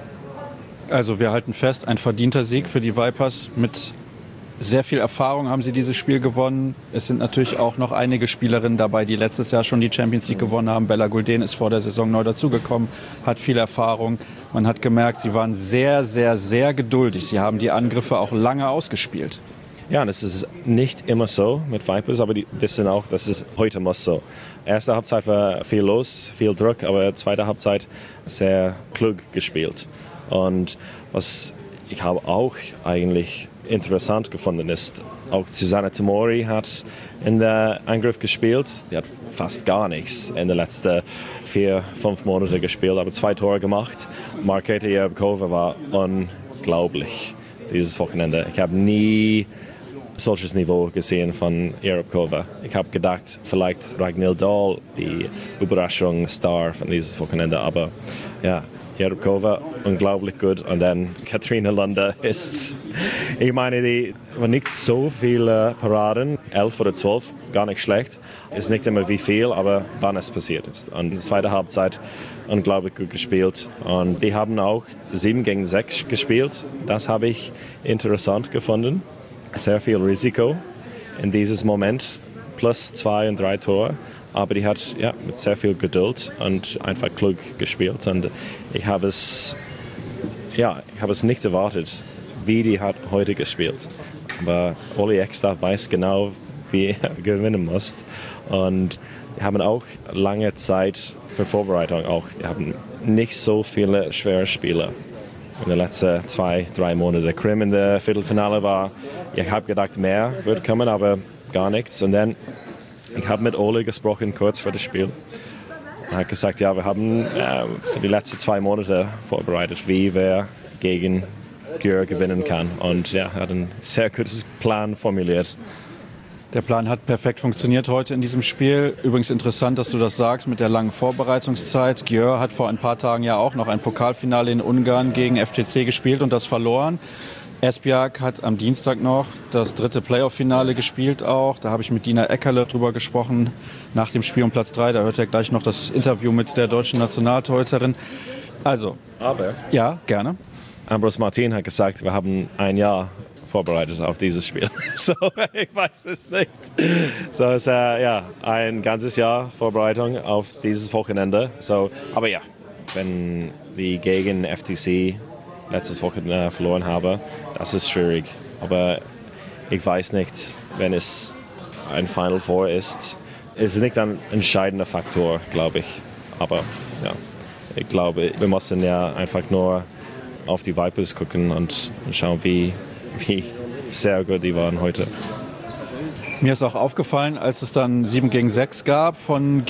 Also wir halten fest, ein verdienter Sieg für die Vipers. Mit sehr viel Erfahrung haben sie dieses Spiel gewonnen. Es sind natürlich auch noch einige Spielerinnen dabei, die letztes Jahr schon die Champions League gewonnen haben. Bella Gulden ist vor der Saison neu dazugekommen, hat viel Erfahrung. Man hat gemerkt, sie waren sehr, sehr, sehr geduldig. Sie haben die Angriffe auch lange ausgespielt. Ja, das ist nicht immer so mit Vipers, aber die wissen auch, dass es heute muss so. Erste Halbzeit war viel los, viel Druck, aber zweite Halbzeit sehr klug gespielt. Und was ich habe auch eigentlich interessant gefunden ist, auch Susanna Tomori hat in der Angriff gespielt. Die hat fast gar nichts in den letzten 4-5 Monaten gespielt, aber 2 Tore gemacht. Marketa Jerebkova war unglaublich dieses Wochenende. Ich habe nie solches Niveau gesehen von Jerebkova. Ich habe gedacht, vielleicht Ragnhild Dahl, die Überraschungsstar von dieses Wochenende, aber ja, Jerebkova, unglaublich gut. Und dann Katrina Lunda ist, ich meine, die waren nicht so viele Paraden, 11 oder 12, gar nicht schlecht. Ist nicht immer wie viel, aber wann es passiert ist. Und in der zweiten Halbzeit unglaublich gut gespielt. Und die haben auch 7 gegen 6 gespielt. Das habe ich interessant gefunden. Sehr viel Risiko in diesem Moment, plus 2 und 3 Tore. Aber die hat mit sehr viel Geduld und einfach klug gespielt. Und ich habe es nicht erwartet, wie die hat heute gespielt. Aber Olli Ekstad weiß genau, wie er gewinnen muss. Und wir haben auch lange Zeit für Vorbereitung. Wir haben nicht so viele schwere Spiele. In den letzten 2-3 Monaten. Krim in der Viertelfinale war, ich habe gedacht, mehr wird kommen, aber gar nichts. Und dann ich habe mit Ole gesprochen, kurz vor dem Spiel. Er hat gesagt, ja, wir haben für die letzten 2 Monate vorbereitet, wie wer gegen Györ gewinnen kann. Und ja, er hat einen sehr guten Plan formuliert. Der Plan hat perfekt funktioniert heute in diesem Spiel. Übrigens interessant, dass du das sagst mit der langen Vorbereitungszeit. Győr hat vor ein paar Tagen ja auch noch ein Pokalfinale in Ungarn gegen FTC gespielt und das verloren. Esbjerg hat am Dienstag noch das 3. Playoff-Finale gespielt auch. Da habe ich mit Dina Eckerle drüber gesprochen nach dem Spiel um Platz 3. Da hört ihr gleich noch das Interview mit der deutschen Nationaltorhüterin. Also, Aber ja, gerne. Ambros Martin hat gesagt, wir haben ein Jahr vorbereitet auf dieses Spiel. So, ich weiß es nicht. So, es ist ja ein ganzes Jahr Vorbereitung auf dieses Wochenende. So, aber ja, wenn wir gegen FTC letztes Wochenende verloren haben, das ist schwierig. Aber ich weiß nicht, wenn es ein Final Four ist. Es ist nicht ein entscheidender Faktor, glaube ich. Aber ja, ich glaube, wir müssen ja einfach nur auf die Vipers gucken und schauen, wie sehr gut die waren heute. Mir ist auch aufgefallen, als es dann 7-6 gab von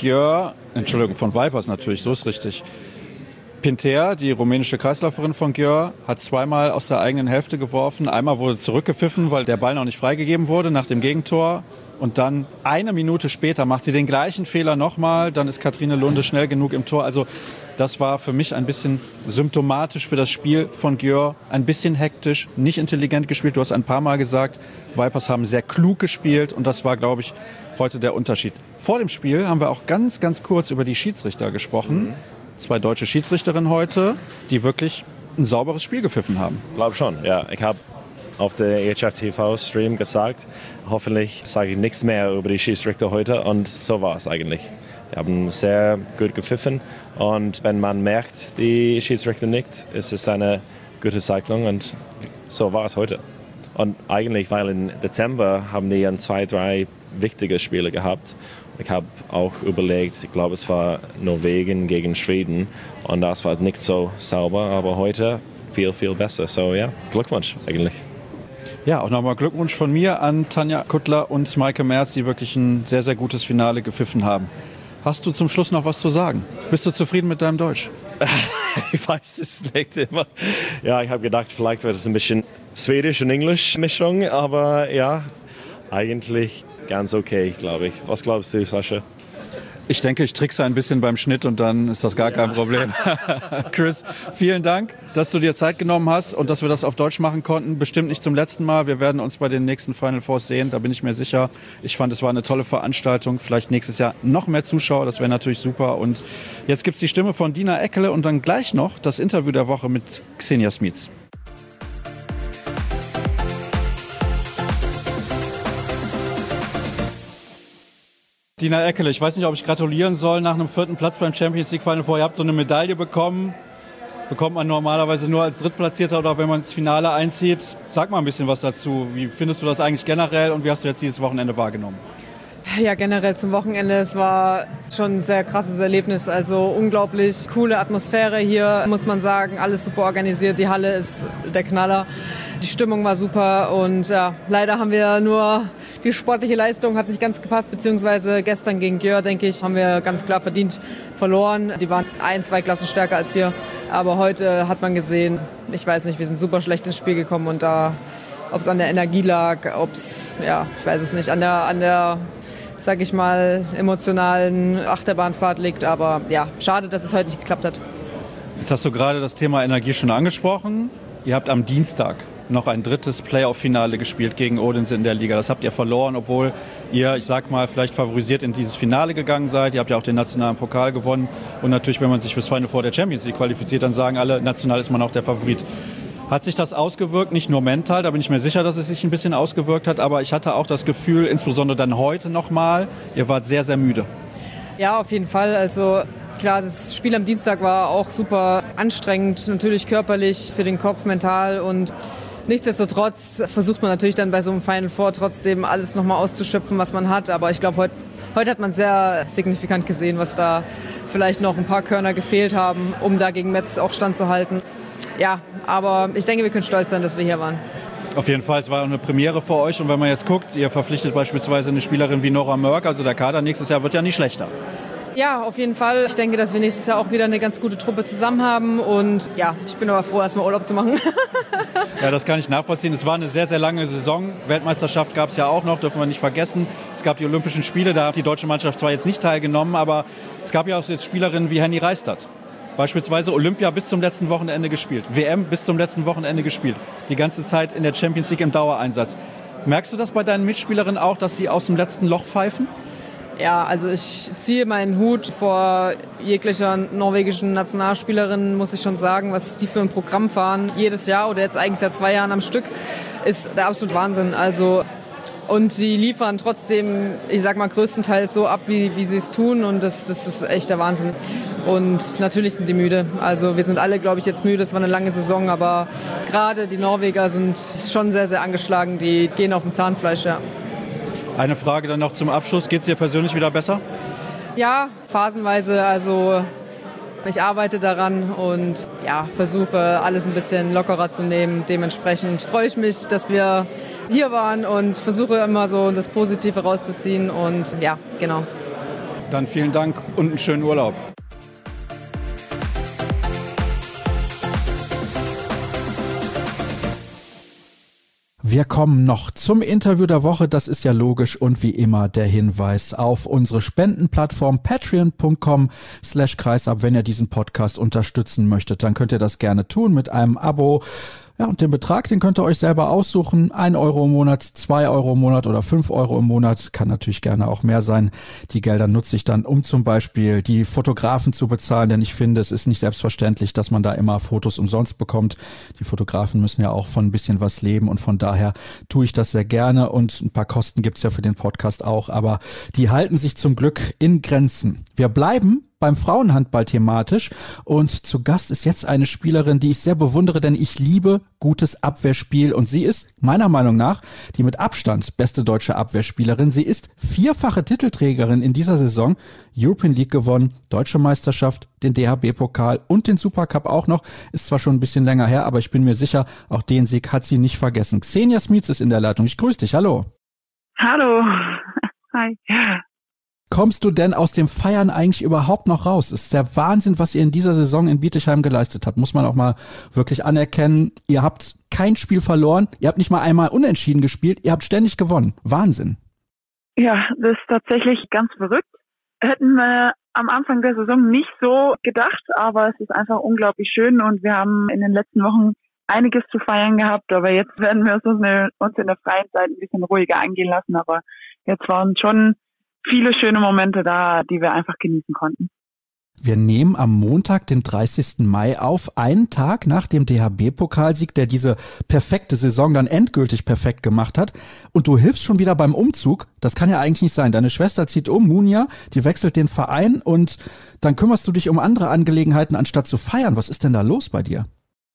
Vipers natürlich, so ist richtig. Pinter, die rumänische Kreisläuferin von Győr, hat zweimal aus der eigenen Hälfte geworfen. Einmal wurde zurückgepfiffen, weil der Ball noch nicht freigegeben wurde nach dem Gegentor. Und dann eine Minute später macht sie den gleichen Fehler nochmal. Dann ist Katrine Lunde schnell genug im Tor. Also das war für mich ein bisschen symptomatisch für das Spiel von Győr. Ein bisschen hektisch, nicht intelligent gespielt. Du hast ein paar Mal gesagt, Vipers haben sehr klug gespielt. Und das war, glaube ich, heute der Unterschied. Vor dem Spiel haben wir auch ganz, ganz kurz über die Schiedsrichter gesprochen. 2 deutsche Schiedsrichterinnen heute, die wirklich ein sauberes Spiel gepfiffen haben. Ich glaube schon, ja. Ich habe auf der EHF-TV-Stream gesagt, hoffentlich sage ich nichts mehr über die Schiedsrichter heute. Und so war es eigentlich. Wir haben sehr gut gepfiffen. Und wenn man merkt, die Schiedsrichter nicht, ist es eine gute Zeichnung. Und so war es heute. Und eigentlich, weil im Dezember haben die 2, 3 wichtige Spiele gehabt. Ich habe auch überlegt, ich glaube, es war Norwegen gegen Schweden und das war nicht so sauber, aber heute viel, viel besser. So ja, Glückwunsch eigentlich. Ja, auch nochmal Glückwunsch von mir an Tanja Kuttler und Maike Merz, die wirklich ein sehr, sehr gutes Finale gepfiffen haben. Hast du zum Schluss noch was zu sagen? Bist du zufrieden mit deinem Deutsch? Ich weiß es nicht immer. Ja, ich habe gedacht, vielleicht wird es ein bisschen Schwedisch und Englisch Mischung, aber ja, eigentlich ganz okay, glaube ich. Was glaubst du, Sascha? Ich denke, ich trickse ein bisschen beim Schnitt und dann ist das gar kein Problem. Chris, vielen Dank, dass du dir Zeit genommen hast und dass wir das auf Deutsch machen konnten. Bestimmt nicht zum letzten Mal. Wir werden uns bei den nächsten Final Fours sehen, da bin ich mir sicher. Ich fand, es war eine tolle Veranstaltung. Vielleicht nächstes Jahr noch mehr Zuschauer, das wäre natürlich super. Und jetzt gibt es die Stimme von Dina Eckerle und dann gleich noch das Interview der Woche mit Xenia Smits. Dina Eckerle, ich weiß nicht, ob ich gratulieren soll nach einem 4. Platz beim Champions League Final Four. Ihr habt so eine Medaille bekommen. Bekommt man normalerweise nur als Drittplatzierter oder wenn man ins Finale einzieht. Sag mal ein bisschen was dazu. Wie findest du das eigentlich generell und wie hast du jetzt dieses Wochenende wahrgenommen? Ja, generell zum Wochenende. Es war schon ein sehr krasses Erlebnis. Also unglaublich coole Atmosphäre hier, muss man sagen. Alles super organisiert. Die Halle ist der Knaller. Die Stimmung war super und ja, leider haben wir nur die sportliche Leistung hat nicht ganz gepasst, beziehungsweise gestern gegen Győr, denke ich, haben wir ganz klar verdient verloren. Die waren 1, 2 Klassen stärker als wir, aber heute hat man gesehen, ich weiß nicht, wir sind super schlecht ins Spiel gekommen und da, ob es an der Energie lag, ob es, ja, ich weiß es nicht, an der sag ich mal, emotionalen Achterbahnfahrt liegt, aber ja, schade, dass es heute nicht geklappt hat. Jetzt hast du gerade das Thema Energie schon angesprochen. Ihr habt am Dienstag noch ein 3. Playoff-Finale gespielt gegen Odense in der Liga. Das habt ihr verloren, obwohl ihr, ich sag mal, vielleicht favorisiert in dieses Finale gegangen seid. Ihr habt ja auch den nationalen Pokal gewonnen. Und natürlich, wenn man sich fürs Final Four der Champions League qualifiziert, dann sagen alle, national ist man auch der Favorit. Hat sich das ausgewirkt? Nicht nur mental, da bin ich mir sicher, dass es sich ein bisschen ausgewirkt hat. Aber ich hatte auch das Gefühl, insbesondere dann heute nochmal, ihr wart sehr, sehr müde. Ja, auf jeden Fall. Also klar, das Spiel am Dienstag war auch super anstrengend, natürlich körperlich, für den Kopf, mental und nichtsdestotrotz versucht man natürlich dann bei so einem Final Four trotzdem alles nochmal auszuschöpfen, was man hat. Aber ich glaube, heute hat man sehr signifikant gesehen, was da vielleicht noch ein paar Körner gefehlt haben, um da gegen Metz auch standzuhalten. Ja, aber ich denke, wir können stolz sein, dass wir hier waren. Auf jeden Fall, es war eine Premiere für euch. Und wenn man jetzt guckt, ihr verpflichtet beispielsweise eine Spielerin wie Nora Mörk, also der Kader nächstes Jahr wird ja nicht schlechter. Ja, auf jeden Fall. Ich denke, dass wir nächstes Jahr auch wieder eine ganz gute Truppe zusammen haben. Und ja, ich bin aber froh, erstmal Urlaub zu machen. Ja, das kann ich nachvollziehen. Es war eine sehr, sehr lange Saison. Weltmeisterschaft gab es ja auch noch, dürfen wir nicht vergessen. Es gab die Olympischen Spiele, da hat die deutsche Mannschaft zwar jetzt nicht teilgenommen, aber es gab ja auch jetzt Spielerinnen wie Henny Reistadt. Beispielsweise Olympia bis zum letzten Wochenende gespielt, WM bis zum letzten Wochenende gespielt. Die ganze Zeit in der Champions League im Dauereinsatz. Merkst du das bei deinen Mitspielerinnen auch, dass sie aus dem letzten Loch pfeifen? Ja, also ich ziehe meinen Hut vor jeglicher norwegischen Nationalspielerin, muss ich schon sagen, was die für ein Programm fahren. Jedes Jahr oder jetzt eigentlich seit 2 Jahren am Stück ist der absolute Wahnsinn. Also, und die liefern trotzdem, ich sag mal, größtenteils so ab, wie sie es tun. Und das ist echt der Wahnsinn. Und natürlich sind die müde. Also wir sind alle, glaube ich, jetzt müde. Es war eine lange Saison, aber gerade die Norweger sind schon sehr, sehr angeschlagen. Die gehen auf dem Zahnfleisch, ja. Eine Frage dann noch zum Abschluss. Geht es dir persönlich wieder besser? Ja, phasenweise. Also ich arbeite daran und ja, versuche alles ein bisschen lockerer zu nehmen. Dementsprechend freue ich mich, dass wir hier waren und versuche immer so das Positive rauszuziehen. Und ja, genau. Dann vielen Dank und einen schönen Urlaub. Wir kommen noch zum Interview der Woche, das ist ja logisch und wie immer der Hinweis auf unsere Spendenplattform patreon.com/kreisab. Wenn ihr diesen Podcast unterstützen möchtet, dann könnt ihr das gerne tun mit einem Abo. Ja, und den Betrag, den könnt ihr euch selber aussuchen. 1 Euro im Monat, 2 Euro im Monat oder 5 Euro im Monat. Kann natürlich gerne auch mehr sein. Die Gelder nutze ich dann, um zum Beispiel die Fotografen zu bezahlen, denn ich finde, es ist nicht selbstverständlich, dass man da immer Fotos umsonst bekommt. Die Fotografen müssen ja auch von ein bisschen was leben und von daher tue ich das sehr gerne und ein paar Kosten gibt's ja für den Podcast auch, aber die halten sich zum Glück in Grenzen. Wir bleiben beim Frauenhandball thematisch und zu Gast ist jetzt eine Spielerin, die ich sehr bewundere, denn ich liebe gutes Abwehrspiel und sie ist meiner Meinung nach die mit Abstand beste deutsche Abwehrspielerin. Sie ist 4-fache Titelträgerin in dieser Saison, European League gewonnen, Deutsche Meisterschaft, den DHB-Pokal und den Supercup auch noch. Ist zwar schon ein bisschen länger her, aber ich bin mir sicher, auch den Sieg hat sie nicht vergessen. Xenia Smits ist in der Leitung. Ich grüße dich. Hallo. Hallo. Hi. Kommst du denn aus dem Feiern eigentlich überhaupt noch raus? Ist der Wahnsinn, was ihr in dieser Saison in Bietigheim geleistet habt. Muss man auch mal wirklich anerkennen. Ihr habt kein Spiel verloren. Ihr habt nicht mal einmal unentschieden gespielt. Ihr habt ständig gewonnen. Wahnsinn. Ja, das ist tatsächlich ganz verrückt. Hätten wir am Anfang der Saison nicht so gedacht, aber es ist einfach unglaublich schön und wir haben in den letzten Wochen einiges zu feiern gehabt, aber jetzt werden wir uns in der freien Zeit ein bisschen ruhiger angehen lassen, aber jetzt waren schon viele schöne Momente da, die wir einfach genießen konnten. Wir nehmen am Montag, den 30. Mai auf, einen Tag nach dem DHB-Pokalsieg, der diese perfekte Saison dann endgültig perfekt gemacht hat. Und du hilfst schon wieder beim Umzug. Das kann ja eigentlich nicht sein. Deine Schwester zieht um, Munja, die wechselt den Verein und dann kümmerst du dich um andere Angelegenheiten, anstatt zu feiern. Was ist denn da los bei dir?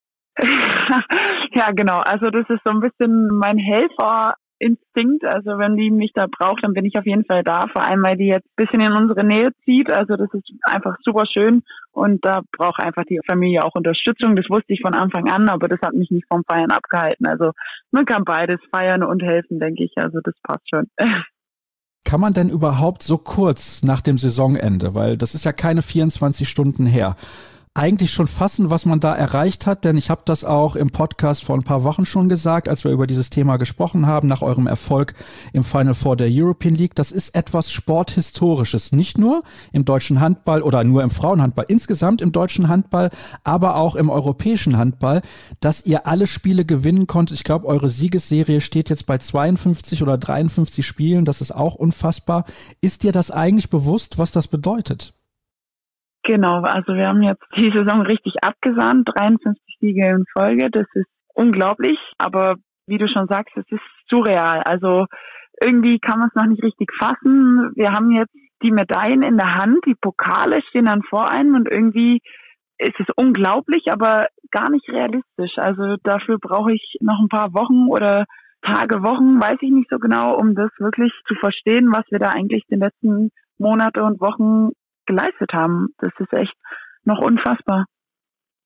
Ja, genau. Also das ist so ein bisschen mein Helferinstinkt. Also wenn die mich da braucht, dann bin ich auf jeden Fall da. Vor allem, weil die jetzt ein bisschen in unsere Nähe zieht. Also das ist einfach super schön. Und da braucht einfach die Familie auch Unterstützung. Das wusste ich von Anfang an, aber das hat mich nicht vom Feiern abgehalten. Also man kann beides feiern und helfen, denke ich. Also das passt schon. Kann man denn überhaupt so kurz nach dem Saisonende, weil das ist ja keine 24 Stunden her, eigentlich schon fassen, was man da erreicht hat? Denn ich habe das auch im Podcast vor ein paar Wochen schon gesagt, als wir über dieses Thema gesprochen haben, nach eurem Erfolg im Final Four der European League. Das ist etwas Sporthistorisches. Nicht nur im deutschen Handball oder nur im Frauenhandball, insgesamt im deutschen Handball, aber auch im europäischen Handball, dass ihr alle Spiele gewinnen konntet. Ich glaube, eure Siegesserie steht jetzt bei 52 oder 53 Spielen. Das ist auch unfassbar. Ist dir das eigentlich bewusst, was das bedeutet? Genau, also wir haben jetzt die Saison richtig abgesahnt, 53 Siege in Folge, das ist unglaublich, aber wie du schon sagst, es ist surreal, also irgendwie kann man es noch nicht richtig fassen. Wir haben jetzt die Medaillen in der Hand, die Pokale stehen dann vor einem und irgendwie ist es unglaublich, aber gar nicht realistisch. Also dafür brauche ich noch ein paar Wochen oder Tage, Wochen, weiß ich nicht so genau, um das wirklich zu verstehen, was wir da eigentlich die letzten Monate und Wochen geleistet haben. Das ist echt noch unfassbar.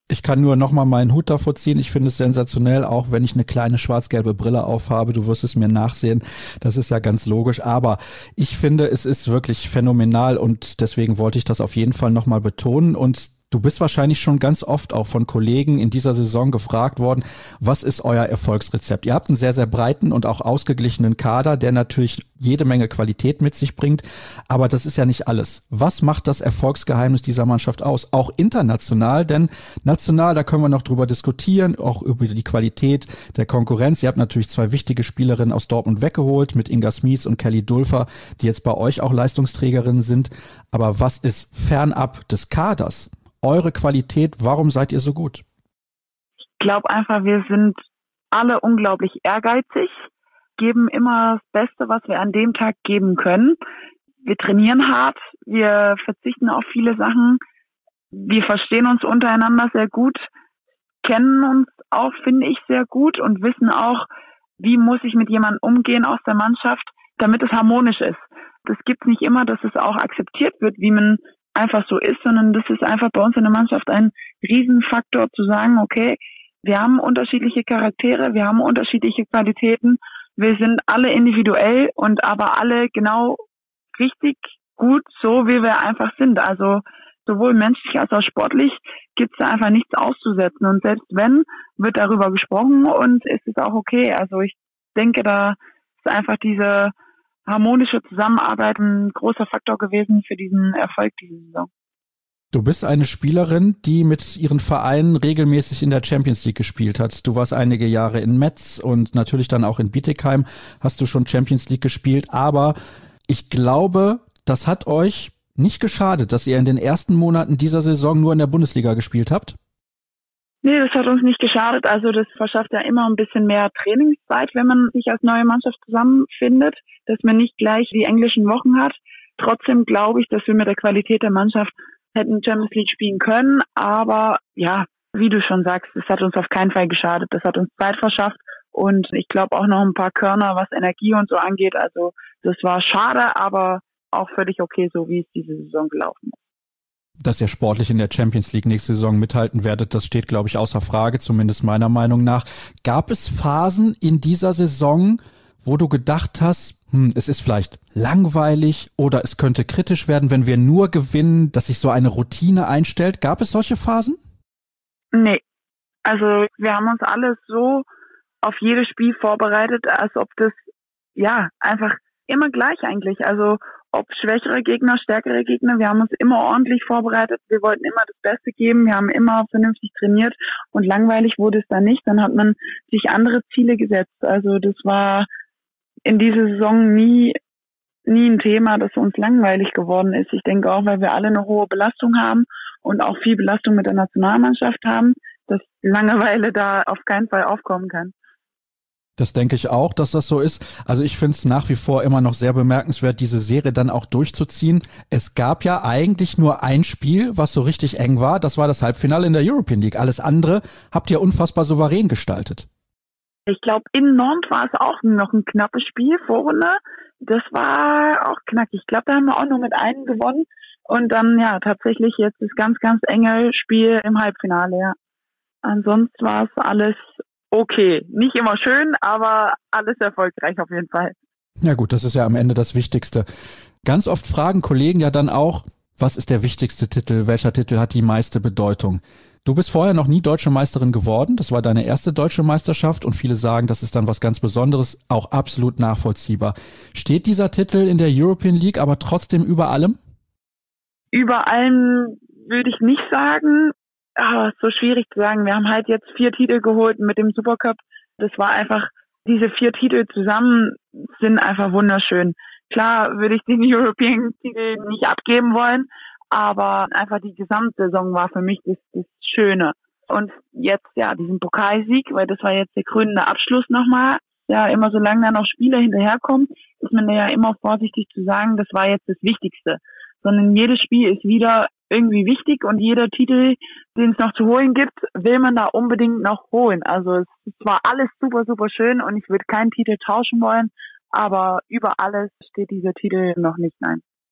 Ich kann nur nochmal meinen Hut davor ziehen. Ich finde es sensationell, auch wenn ich eine kleine schwarz-gelbe Brille aufhabe. Du wirst es mir nachsehen. Das ist ja ganz logisch. Aber ich finde, es ist wirklich phänomenal und deswegen wollte ich das auf jeden Fall nochmal betonen. Und du bist wahrscheinlich schon ganz oft auch von Kollegen in dieser Saison gefragt worden, was ist euer Erfolgsrezept? Ihr habt einen sehr, sehr breiten und auch ausgeglichenen Kader, der natürlich jede Menge Qualität mit sich bringt. Aber das ist ja nicht alles. Was macht das Erfolgsgeheimnis dieser Mannschaft aus? Auch international, denn national, da können wir noch drüber diskutieren, auch über die Qualität der Konkurrenz. Ihr habt natürlich zwei wichtige Spielerinnen aus Dortmund weggeholt mit Inga Smits und Kelly Dulfer, die jetzt bei euch auch Leistungsträgerinnen sind. Aber was ist fernab des Kaders eure Qualität? Warum seid ihr so gut? Ich glaube einfach, wir sind alle unglaublich ehrgeizig, geben immer das Beste, was wir an dem Tag geben können. Wir trainieren hart, wir verzichten auf viele Sachen, wir verstehen uns untereinander sehr gut, kennen uns auch, finde ich, sehr gut und wissen auch, wie muss ich mit jemandem umgehen aus der Mannschaft, damit es harmonisch ist. Das gibt es nicht immer, dass es auch akzeptiert wird, wie man einfach so ist, sondern das ist einfach bei uns in der Mannschaft ein Riesenfaktor zu sagen, okay, wir haben unterschiedliche Charaktere, wir haben unterschiedliche Qualitäten, wir sind alle individuell und aber alle genau richtig gut, so wie wir einfach sind. Also sowohl menschlich als auch sportlich gibt es da einfach nichts auszusetzen und selbst wenn, wird darüber gesprochen und es ist auch okay. Also ich denke, da ist einfach diese harmonische Zusammenarbeit ein großer Faktor gewesen für diesen Erfolg diese Saison. Du bist eine Spielerin, die mit ihren Vereinen regelmäßig in der Champions League gespielt hat. Du warst einige Jahre in Metz und natürlich dann auch in Bietigheim hast du schon Champions League gespielt. Aber ich glaube, das hat euch nicht geschadet, dass ihr in den ersten Monaten dieser Saison nur in der Bundesliga gespielt habt? Nee, das hat uns nicht geschadet. Also das verschafft ja immer ein bisschen mehr Trainingszeit, wenn man sich als neue Mannschaft zusammenfindet, dass man nicht gleich die englischen Wochen hat. Trotzdem glaube ich, dass wir mit der Qualität der Mannschaft hätten Champions League spielen können. Aber ja, wie du schon sagst, es hat uns auf keinen Fall geschadet. Das hat uns Zeit verschafft und ich glaube auch noch ein paar Körner, was Energie und so angeht. Also das war schade, aber auch völlig okay, so wie es diese Saison gelaufen ist. Dass ihr sportlich in der Champions League nächste Saison mithalten werdet, das steht, glaube ich, außer Frage, zumindest meiner Meinung nach. Gab es Phasen in dieser Saison, wo du gedacht hast, es ist vielleicht langweilig oder es könnte kritisch werden, wenn wir nur gewinnen, dass sich so eine Routine einstellt? Gab es solche Phasen? Nee. Also wir haben uns alle so auf jedes Spiel vorbereitet, als ob das ja einfach immer gleich eigentlich. Also ob schwächere Gegner, stärkere Gegner, wir haben uns immer ordentlich vorbereitet, wir wollten immer das Beste geben, wir haben immer vernünftig trainiert und langweilig wurde es dann nicht, dann hat man sich andere Ziele gesetzt. Also das war in dieser Saison nie ein Thema, dass uns langweilig geworden ist. Ich denke auch, weil wir alle eine hohe Belastung haben und auch viel Belastung mit der Nationalmannschaft haben, dass Langeweile da auf keinen Fall aufkommen kann. Das denke ich auch, dass das so ist. Also ich finde es nach wie vor immer noch sehr bemerkenswert, diese Serie dann auch durchzuziehen. Es gab ja eigentlich nur ein Spiel, was so richtig eng war. Das war das Halbfinale in der European League. Alles andere habt ihr unfassbar souverän gestaltet. Ich glaube, in Nantes war es auch noch ein knappes Spiel, Vorrunde. Das war auch knackig. Ich glaube, da haben wir auch nur mit einem gewonnen. Und dann ja tatsächlich jetzt das ganz, ganz enge Spiel im Halbfinale. Ja. Ansonsten war es alles okay. Nicht immer schön, aber alles erfolgreich auf jeden Fall. Ja gut, das ist ja am Ende das Wichtigste. Ganz oft fragen Kollegen ja dann auch, was ist der wichtigste Titel? Welcher Titel hat die meiste Bedeutung? Du bist vorher noch nie Deutsche Meisterin geworden. Das war deine erste Deutsche Meisterschaft und viele sagen, das ist dann was ganz Besonderes, auch absolut nachvollziehbar. Steht dieser Titel in der European League aber trotzdem über allem? Über allem würde ich nicht sagen. So schwierig zu sagen. Wir haben halt jetzt 4 Titel geholt mit dem Supercup. Das war einfach, diese 4 Titel zusammen sind einfach wunderschön. Klar würde ich den European-Titel nicht abgeben wollen, aber einfach die Gesamtsaison war für mich das Schöne. Und jetzt ja diesen Pokalsieg, weil das war jetzt der krönende Abschluss nochmal. Ja, immer solange da noch Spieler hinterherkommen, ist man da ja immer vorsichtig zu sagen, das war jetzt das Wichtigste. Sondern jedes Spiel ist wieder irgendwie wichtig und jeder Titel, den es noch zu holen gibt, will man da unbedingt noch holen. Also es war alles super, super schön und ich würde keinen Titel tauschen wollen, aber über alles steht dieser Titel noch nicht, nein.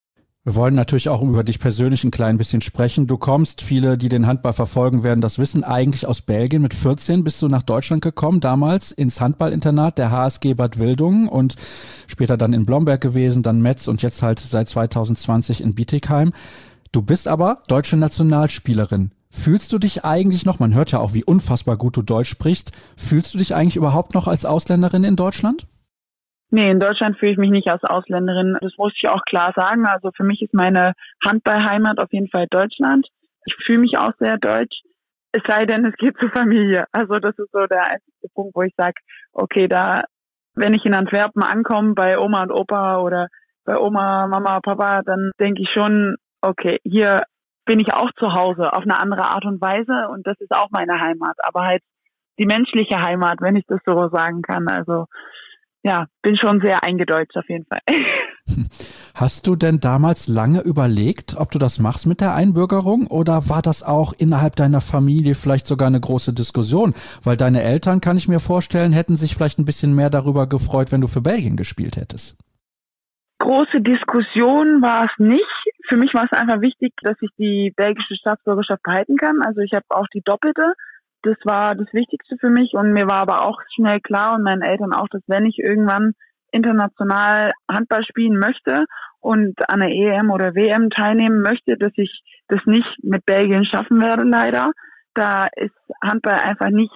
Wir wollen natürlich auch über dich persönlich ein klein bisschen sprechen. Du kommst, viele, die den Handball verfolgen, werden das wissen, eigentlich aus Belgien. Mit 14 bist du nach Deutschland gekommen, damals ins Handballinternat der HSG Bad Wildungen und später dann in Blomberg gewesen, dann Metz und jetzt halt seit 2020 in Bietigheim. Du bist aber deutsche Nationalspielerin. Fühlst du dich eigentlich noch, man hört ja auch, wie unfassbar gut du Deutsch sprichst, fühlst du dich eigentlich überhaupt noch als Ausländerin in Deutschland? Nee, in Deutschland fühle ich mich nicht als Ausländerin. Das muss ich auch klar sagen. Also für mich ist meine Handballheimat auf jeden Fall Deutschland. Ich fühle mich auch sehr deutsch. Es sei denn, es geht zur Familie. Also das ist so der einzige Punkt, wo ich sage, okay, da, wenn ich in Antwerpen ankomme bei Oma und Opa oder bei Oma, Mama, Papa, dann denke ich schon, okay, hier bin ich auch zu Hause auf eine andere Art und Weise und das ist auch meine Heimat. Aber halt die menschliche Heimat, wenn ich das so sagen kann. Also ja, bin schon sehr eingedeutscht auf jeden Fall. Hast du denn damals lange überlegt, ob du das machst mit der Einbürgerung oder war das auch innerhalb deiner Familie vielleicht sogar eine große Diskussion? Weil deine Eltern, kann ich mir vorstellen, hätten sich vielleicht ein bisschen mehr darüber gefreut, wenn du für Belgien gespielt hättest. Große Diskussion war es nicht. Für mich war es einfach wichtig, dass ich die belgische Staatsbürgerschaft behalten kann. Also ich habe auch die doppelte. Das war das Wichtigste für mich und mir war aber auch schnell klar und meinen Eltern auch, dass wenn ich irgendwann international Handball spielen möchte und an der EM oder WM teilnehmen möchte, dass ich das nicht mit Belgien schaffen werde, leider. Da ist Handball einfach nicht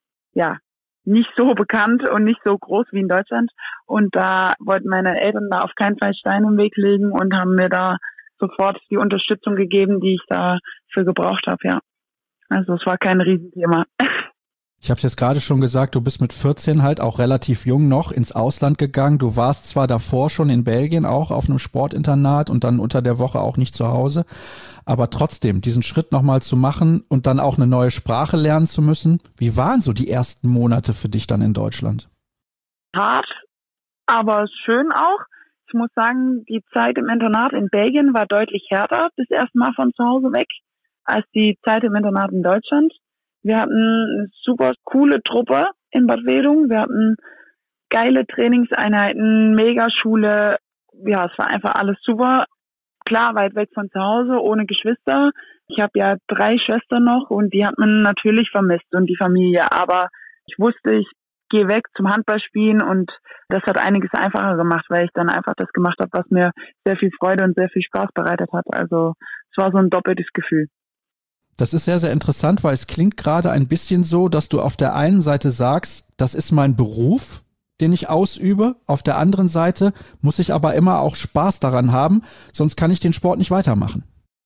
so bekannt und nicht so groß wie in Deutschland. Und da wollten meine Eltern da auf keinen Fall Steine im Weg legen und haben mir da sofort die Unterstützung gegeben, die ich dafür gebraucht habe, ja. Also es war kein Riesenthema. Ich habe es jetzt gerade schon gesagt, du bist mit 14 halt auch relativ jung noch ins Ausland gegangen. Du warst zwar davor schon in Belgien auch auf einem Sportinternat und dann unter der Woche auch nicht zu Hause, aber trotzdem diesen Schritt nochmal zu machen und dann auch eine neue Sprache lernen zu müssen. Wie waren so die ersten Monate für dich dann in Deutschland? Hart, aber schön auch. Ich muss sagen, die Zeit im Internat in Belgien war deutlich härter, das erste Mal von zu Hause weg, als die Zeit im Internat in Deutschland. Wir hatten eine super coole Truppe in Bad Wildungen. Wir hatten geile Trainingseinheiten, Megaschule. Ja, es war einfach alles super. Klar, weit weg von zu Hause, ohne Geschwister. Ich habe ja 3 Schwestern noch und die hat man natürlich vermisst und die Familie. Aber ich wusste, ich gehe weg zum Handballspielen und das hat einiges einfacher gemacht, weil ich dann einfach das gemacht habe, was mir sehr viel Freude und sehr viel Spaß bereitet hat. Also es war so ein doppeltes Gefühl. Das ist sehr, sehr interessant, weil es klingt gerade ein bisschen so, dass du auf der einen Seite sagst, das ist mein Beruf, den ich ausübe. Auf der anderen Seite muss ich aber immer auch Spaß daran haben, sonst kann ich den Sport nicht weitermachen.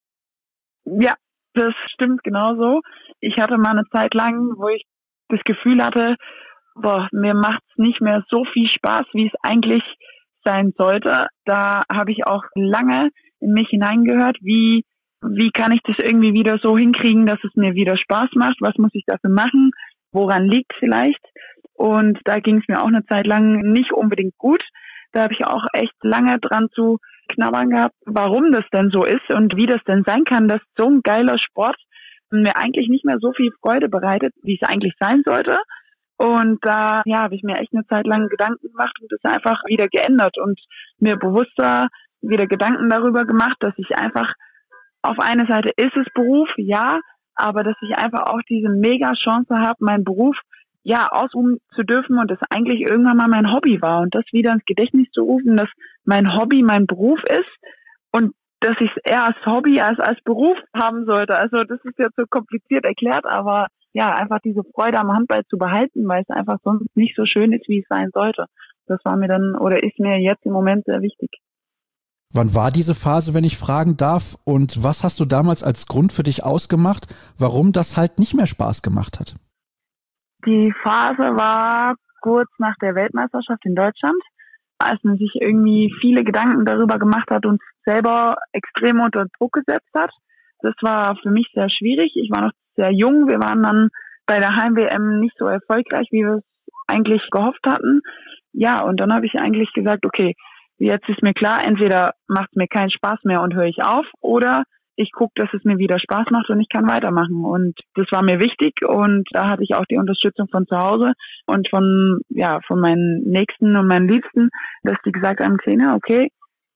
Ja, das stimmt genauso. Ich hatte mal eine Zeit lang, wo ich das Gefühl hatte, mir macht es nicht mehr so viel Spaß, wie es eigentlich sein sollte. Da habe ich auch lange in mich hineingehört, wie kann ich das irgendwie wieder so hinkriegen, dass es mir wieder Spaß macht? Was muss ich dafür machen? Woran liegt vielleicht? Und da ging es mir auch eine Zeit lang nicht unbedingt gut. Da habe ich auch echt lange dran zu knabbern gehabt, warum das denn so ist und wie das denn sein kann, dass so ein geiler Sport mir eigentlich nicht mehr so viel Freude bereitet, wie es eigentlich sein sollte. Und da habe ich mir echt eine Zeit lang Gedanken gemacht und das einfach wieder geändert und mir bewusster wieder Gedanken darüber gemacht, dass ich einfach auf einer Seite ist es Beruf, ja, aber dass ich einfach auch diese mega Chance habe, meinen Beruf ausüben zu dürfen und das eigentlich irgendwann mal mein Hobby war und das wieder ins Gedächtnis zu rufen, dass mein Hobby mein Beruf ist und dass ich es eher als Hobby als Beruf haben sollte. Also das ist jetzt so kompliziert erklärt, aber ja, einfach diese Freude am Handball zu behalten, weil es einfach sonst nicht so schön ist, wie es sein sollte. Das war mir dann oder ist mir jetzt im Moment sehr wichtig. Wann war diese Phase, wenn ich fragen darf? Und was hast du damals als Grund für dich ausgemacht, warum das halt nicht mehr Spaß gemacht hat? Die Phase war kurz nach der Weltmeisterschaft in Deutschland, als man sich irgendwie viele Gedanken darüber gemacht hat und selber extrem unter Druck gesetzt hat. Das war für mich sehr schwierig. Ich war noch sehr jung. Wir waren dann bei der Heim-WM nicht so erfolgreich, wie wir es eigentlich gehofft hatten. Ja, und dann habe ich eigentlich gesagt, okay, jetzt ist mir klar, entweder macht es mir keinen Spaß mehr und höre ich auf oder ich gucke, dass es mir wieder Spaß macht und ich kann weitermachen. Und das war mir wichtig und da hatte ich auch die Unterstützung von zu Hause und von meinen Nächsten und meinen Liebsten, dass die gesagt haben, Xenia, okay, du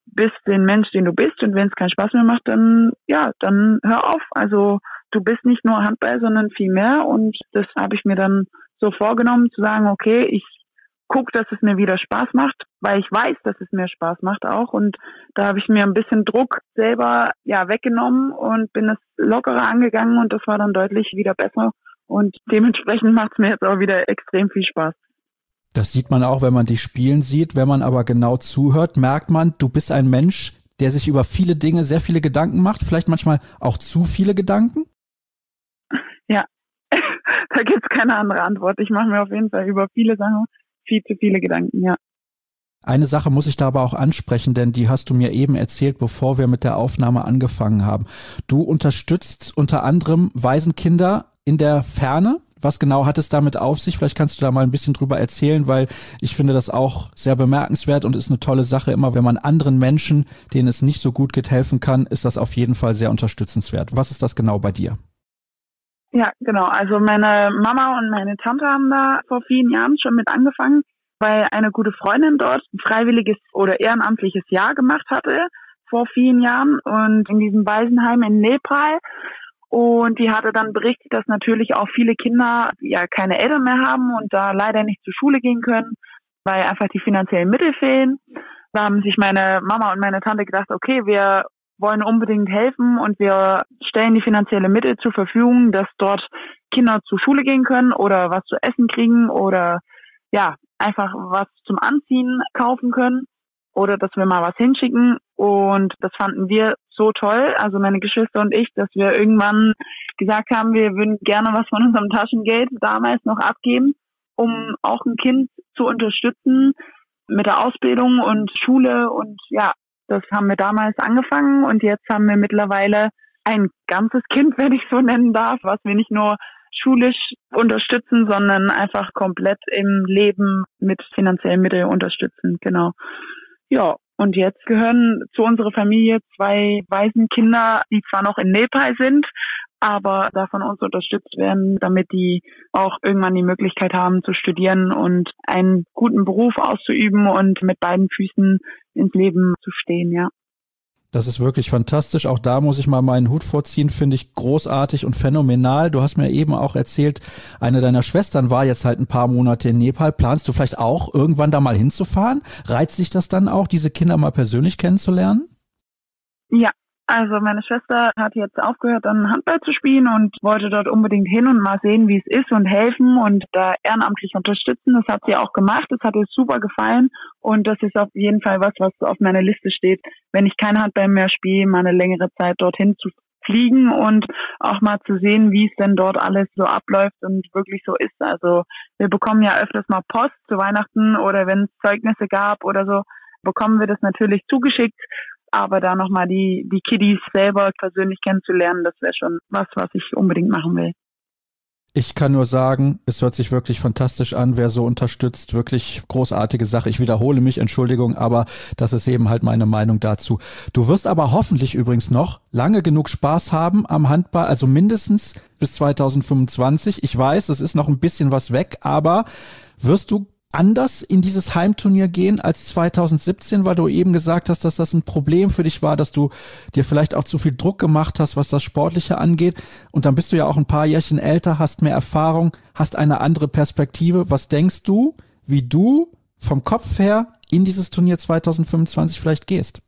bist den Mensch, den du bist, und wenn es keinen Spaß mehr macht, dann hör auf. Also du bist nicht nur Handball, sondern viel mehr, und das habe ich mir dann so vorgenommen, zu sagen, okay, ich guck, dass es mir wieder Spaß macht, weil ich weiß, dass es mir Spaß macht auch, und da habe ich mir ein bisschen Druck selber weggenommen und bin es lockerer angegangen, und das war dann deutlich wieder besser, und dementsprechend macht es mir jetzt auch wieder extrem viel Spaß. Das sieht man auch, wenn man dich spielen sieht. Wenn man aber genau zuhört, merkt man, du bist ein Mensch, der sich über viele Dinge sehr viele Gedanken macht, vielleicht manchmal auch zu viele Gedanken? Ja, da gibt's keine andere Antwort. Ich mache mir auf jeden Fall über viele Sachen viel zu viele Gedanken, ja. Eine Sache muss ich da aber auch ansprechen, denn die hast du mir eben erzählt, bevor wir mit der Aufnahme angefangen haben. Du unterstützt unter anderem Waisenkinder in der Ferne. Was genau hat es damit auf sich? Vielleicht kannst du da mal ein bisschen drüber erzählen, weil ich finde das auch sehr bemerkenswert und ist eine tolle Sache. Immer wenn man anderen Menschen, denen es nicht so gut geht, helfen kann, ist das auf jeden Fall sehr unterstützenswert. Was ist das genau bei dir? Ja, genau. Also meine Mama und meine Tante haben da vor vielen Jahren schon mit angefangen, weil eine gute Freundin dort ein freiwilliges oder ehrenamtliches Jahr gemacht hatte vor vielen Jahren, und in diesem Waisenheim in Nepal. Und die hatte dann berichtet, dass natürlich auch viele Kinder keine Eltern mehr haben und da leider nicht zur Schule gehen können, weil einfach die finanziellen Mittel fehlen. Da haben sich meine Mama und meine Tante gedacht, okay, wir wollen unbedingt helfen und wir stellen die finanzielle Mittel zur Verfügung, dass dort Kinder zur Schule gehen können oder was zu essen kriegen oder einfach was zum Anziehen kaufen können oder dass wir mal was hinschicken. Und das fanden wir so toll, also meine Geschwister und ich, dass wir irgendwann gesagt haben, wir würden gerne was von unserem Taschengeld damals noch abgeben, um auch ein Kind zu unterstützen mit der Ausbildung und Schule. Und das haben wir damals angefangen, und jetzt haben wir mittlerweile ein ganzes Kind, wenn ich so nennen darf, was wir nicht nur schulisch unterstützen, sondern einfach komplett im Leben mit finanziellen Mitteln unterstützen, genau. Ja, und jetzt gehören zu unserer Familie 2 Waisenkinder, die zwar noch in Nepal sind, aber da von uns unterstützt werden, damit die auch irgendwann die Möglichkeit haben zu studieren und einen guten Beruf auszuüben und mit beiden Füßen ins Leben zu stehen, ja. Das ist wirklich fantastisch. Auch da muss ich mal meinen Hut vorziehen, finde ich großartig und phänomenal. Du hast mir eben auch erzählt, eine deiner Schwestern war jetzt halt ein paar Monate in Nepal. Planst du vielleicht auch, irgendwann da mal hinzufahren? Reizt sich das dann auch, diese Kinder mal persönlich kennenzulernen? Ja, also meine Schwester hat jetzt aufgehört, dann Handball zu spielen und wollte dort unbedingt hin und mal sehen, wie es ist und helfen und da ehrenamtlich unterstützen. Das hat sie auch gemacht. Das hat ihr super gefallen, und das ist auf jeden Fall was auf meiner Liste steht, wenn ich kein Handball mehr spiele, mal eine längere Zeit dorthin zu fliegen und auch mal zu sehen, wie es denn dort alles so abläuft und wirklich so ist. Also wir bekommen ja öfters mal Post zu Weihnachten oder wenn es Zeugnisse gab oder so, bekommen wir das natürlich zugeschickt. Aber da nochmal die Kiddies selber persönlich kennenzulernen, das wäre schon was ich unbedingt machen will. Ich kann nur sagen, es hört sich wirklich fantastisch an, wer so unterstützt, wirklich großartige Sache. Ich wiederhole mich, Entschuldigung, aber das ist eben halt meine Meinung dazu. Du wirst aber hoffentlich übrigens noch lange genug Spaß haben am Handball, also mindestens bis 2025. Ich weiß, es ist noch ein bisschen was weg, aber wirst du anders in dieses Heimturnier gehen als 2017, weil du eben gesagt hast, dass das ein Problem für dich war, dass du dir vielleicht auch zu viel Druck gemacht hast, was das Sportliche angeht. Und dann bist du ja auch ein paar Jährchen älter, hast mehr Erfahrung, hast eine andere Perspektive. Was denkst du, wie du vom Kopf her in dieses Turnier 2025 vielleicht gehst?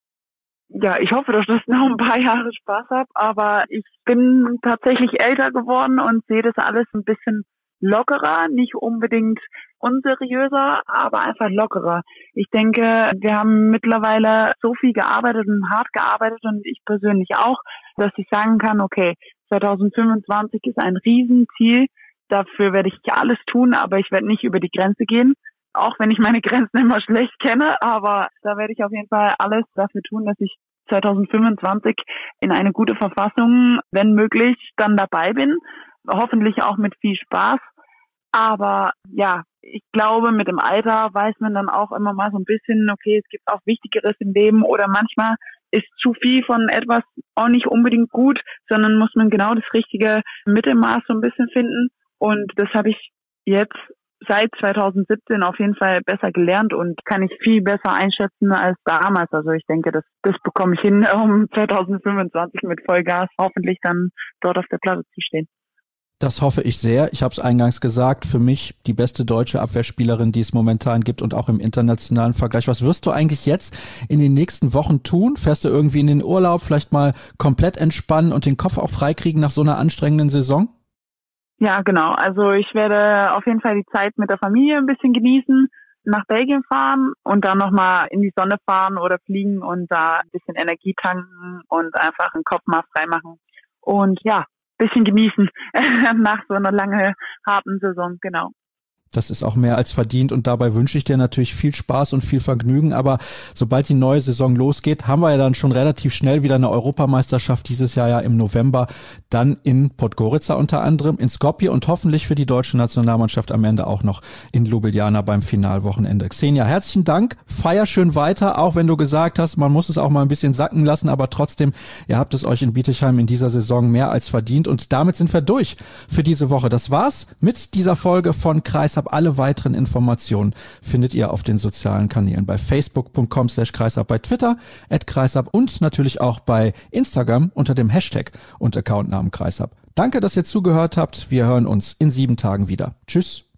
Ja, ich hoffe, dass ich noch ein paar Jahre Spaß habe, aber ich bin tatsächlich älter geworden und sehe das alles ein bisschen lockerer, nicht unbedingt unseriöser, aber einfach lockerer. Ich denke, wir haben mittlerweile so viel gearbeitet und hart gearbeitet, und ich persönlich auch, dass ich sagen kann, okay, 2025 ist ein Riesenziel, dafür werde ich alles tun, aber ich werde nicht über die Grenze gehen, auch wenn ich meine Grenzen immer schlecht kenne, aber da werde ich auf jeden Fall alles dafür tun, dass ich 2025 in eine gute Verfassung, wenn möglich, dann dabei bin, hoffentlich auch mit viel Spaß. Aber ja, ich glaube, mit dem Alter weiß man dann auch immer mal so ein bisschen, okay, es gibt auch Wichtigeres im Leben, oder manchmal ist zu viel von etwas auch nicht unbedingt gut, sondern muss man genau das richtige Mittelmaß so ein bisschen finden. Und das habe ich jetzt seit 2017 auf jeden Fall besser gelernt und kann ich viel besser einschätzen als damals. Also ich denke, das bekomme ich hin, um 2025 mit Vollgas hoffentlich dann dort auf der Platte zu stehen. Das hoffe ich sehr. Ich habe es eingangs gesagt, für mich die beste deutsche Abwehrspielerin, die es momentan gibt und auch im internationalen Vergleich. Was wirst du eigentlich jetzt in den nächsten Wochen tun? Fährst du irgendwie in den Urlaub, vielleicht mal komplett entspannen und den Kopf auch freikriegen nach so einer anstrengenden Saison? Ja, genau. Also ich werde auf jeden Fall die Zeit mit der Familie ein bisschen genießen, nach Belgien fahren und dann nochmal in die Sonne fahren oder fliegen und da ein bisschen Energie tanken und einfach den Kopf mal frei machen. Und ja, bisschen genießen nach so einer langen, harten Saison, genau. Das ist auch mehr als verdient und dabei wünsche ich dir natürlich viel Spaß und viel Vergnügen. Aber sobald die neue Saison losgeht, haben wir ja dann schon relativ schnell wieder eine Europameisterschaft, dieses Jahr ja im November, dann in Podgorica unter anderem, in Skopje und hoffentlich für die deutsche Nationalmannschaft am Ende auch noch in Ljubljana beim Finalwochenende. Xenia, herzlichen Dank, feier schön weiter, auch wenn du gesagt hast, man muss es auch mal ein bisschen sacken lassen, aber trotzdem, ihr habt es euch in Bietigheim in dieser Saison mehr als verdient und damit sind wir durch für diese Woche. Das war's mit dieser Folge von Kreisab. Alle weiteren Informationen findet ihr auf den sozialen Kanälen bei facebook.com/kreisab, bei Twitter @kreisab und natürlich auch bei Instagram unter dem Hashtag und Accountnamen Kreisab. Danke, dass ihr zugehört habt. Wir hören uns in 7 Tagen wieder. Tschüss.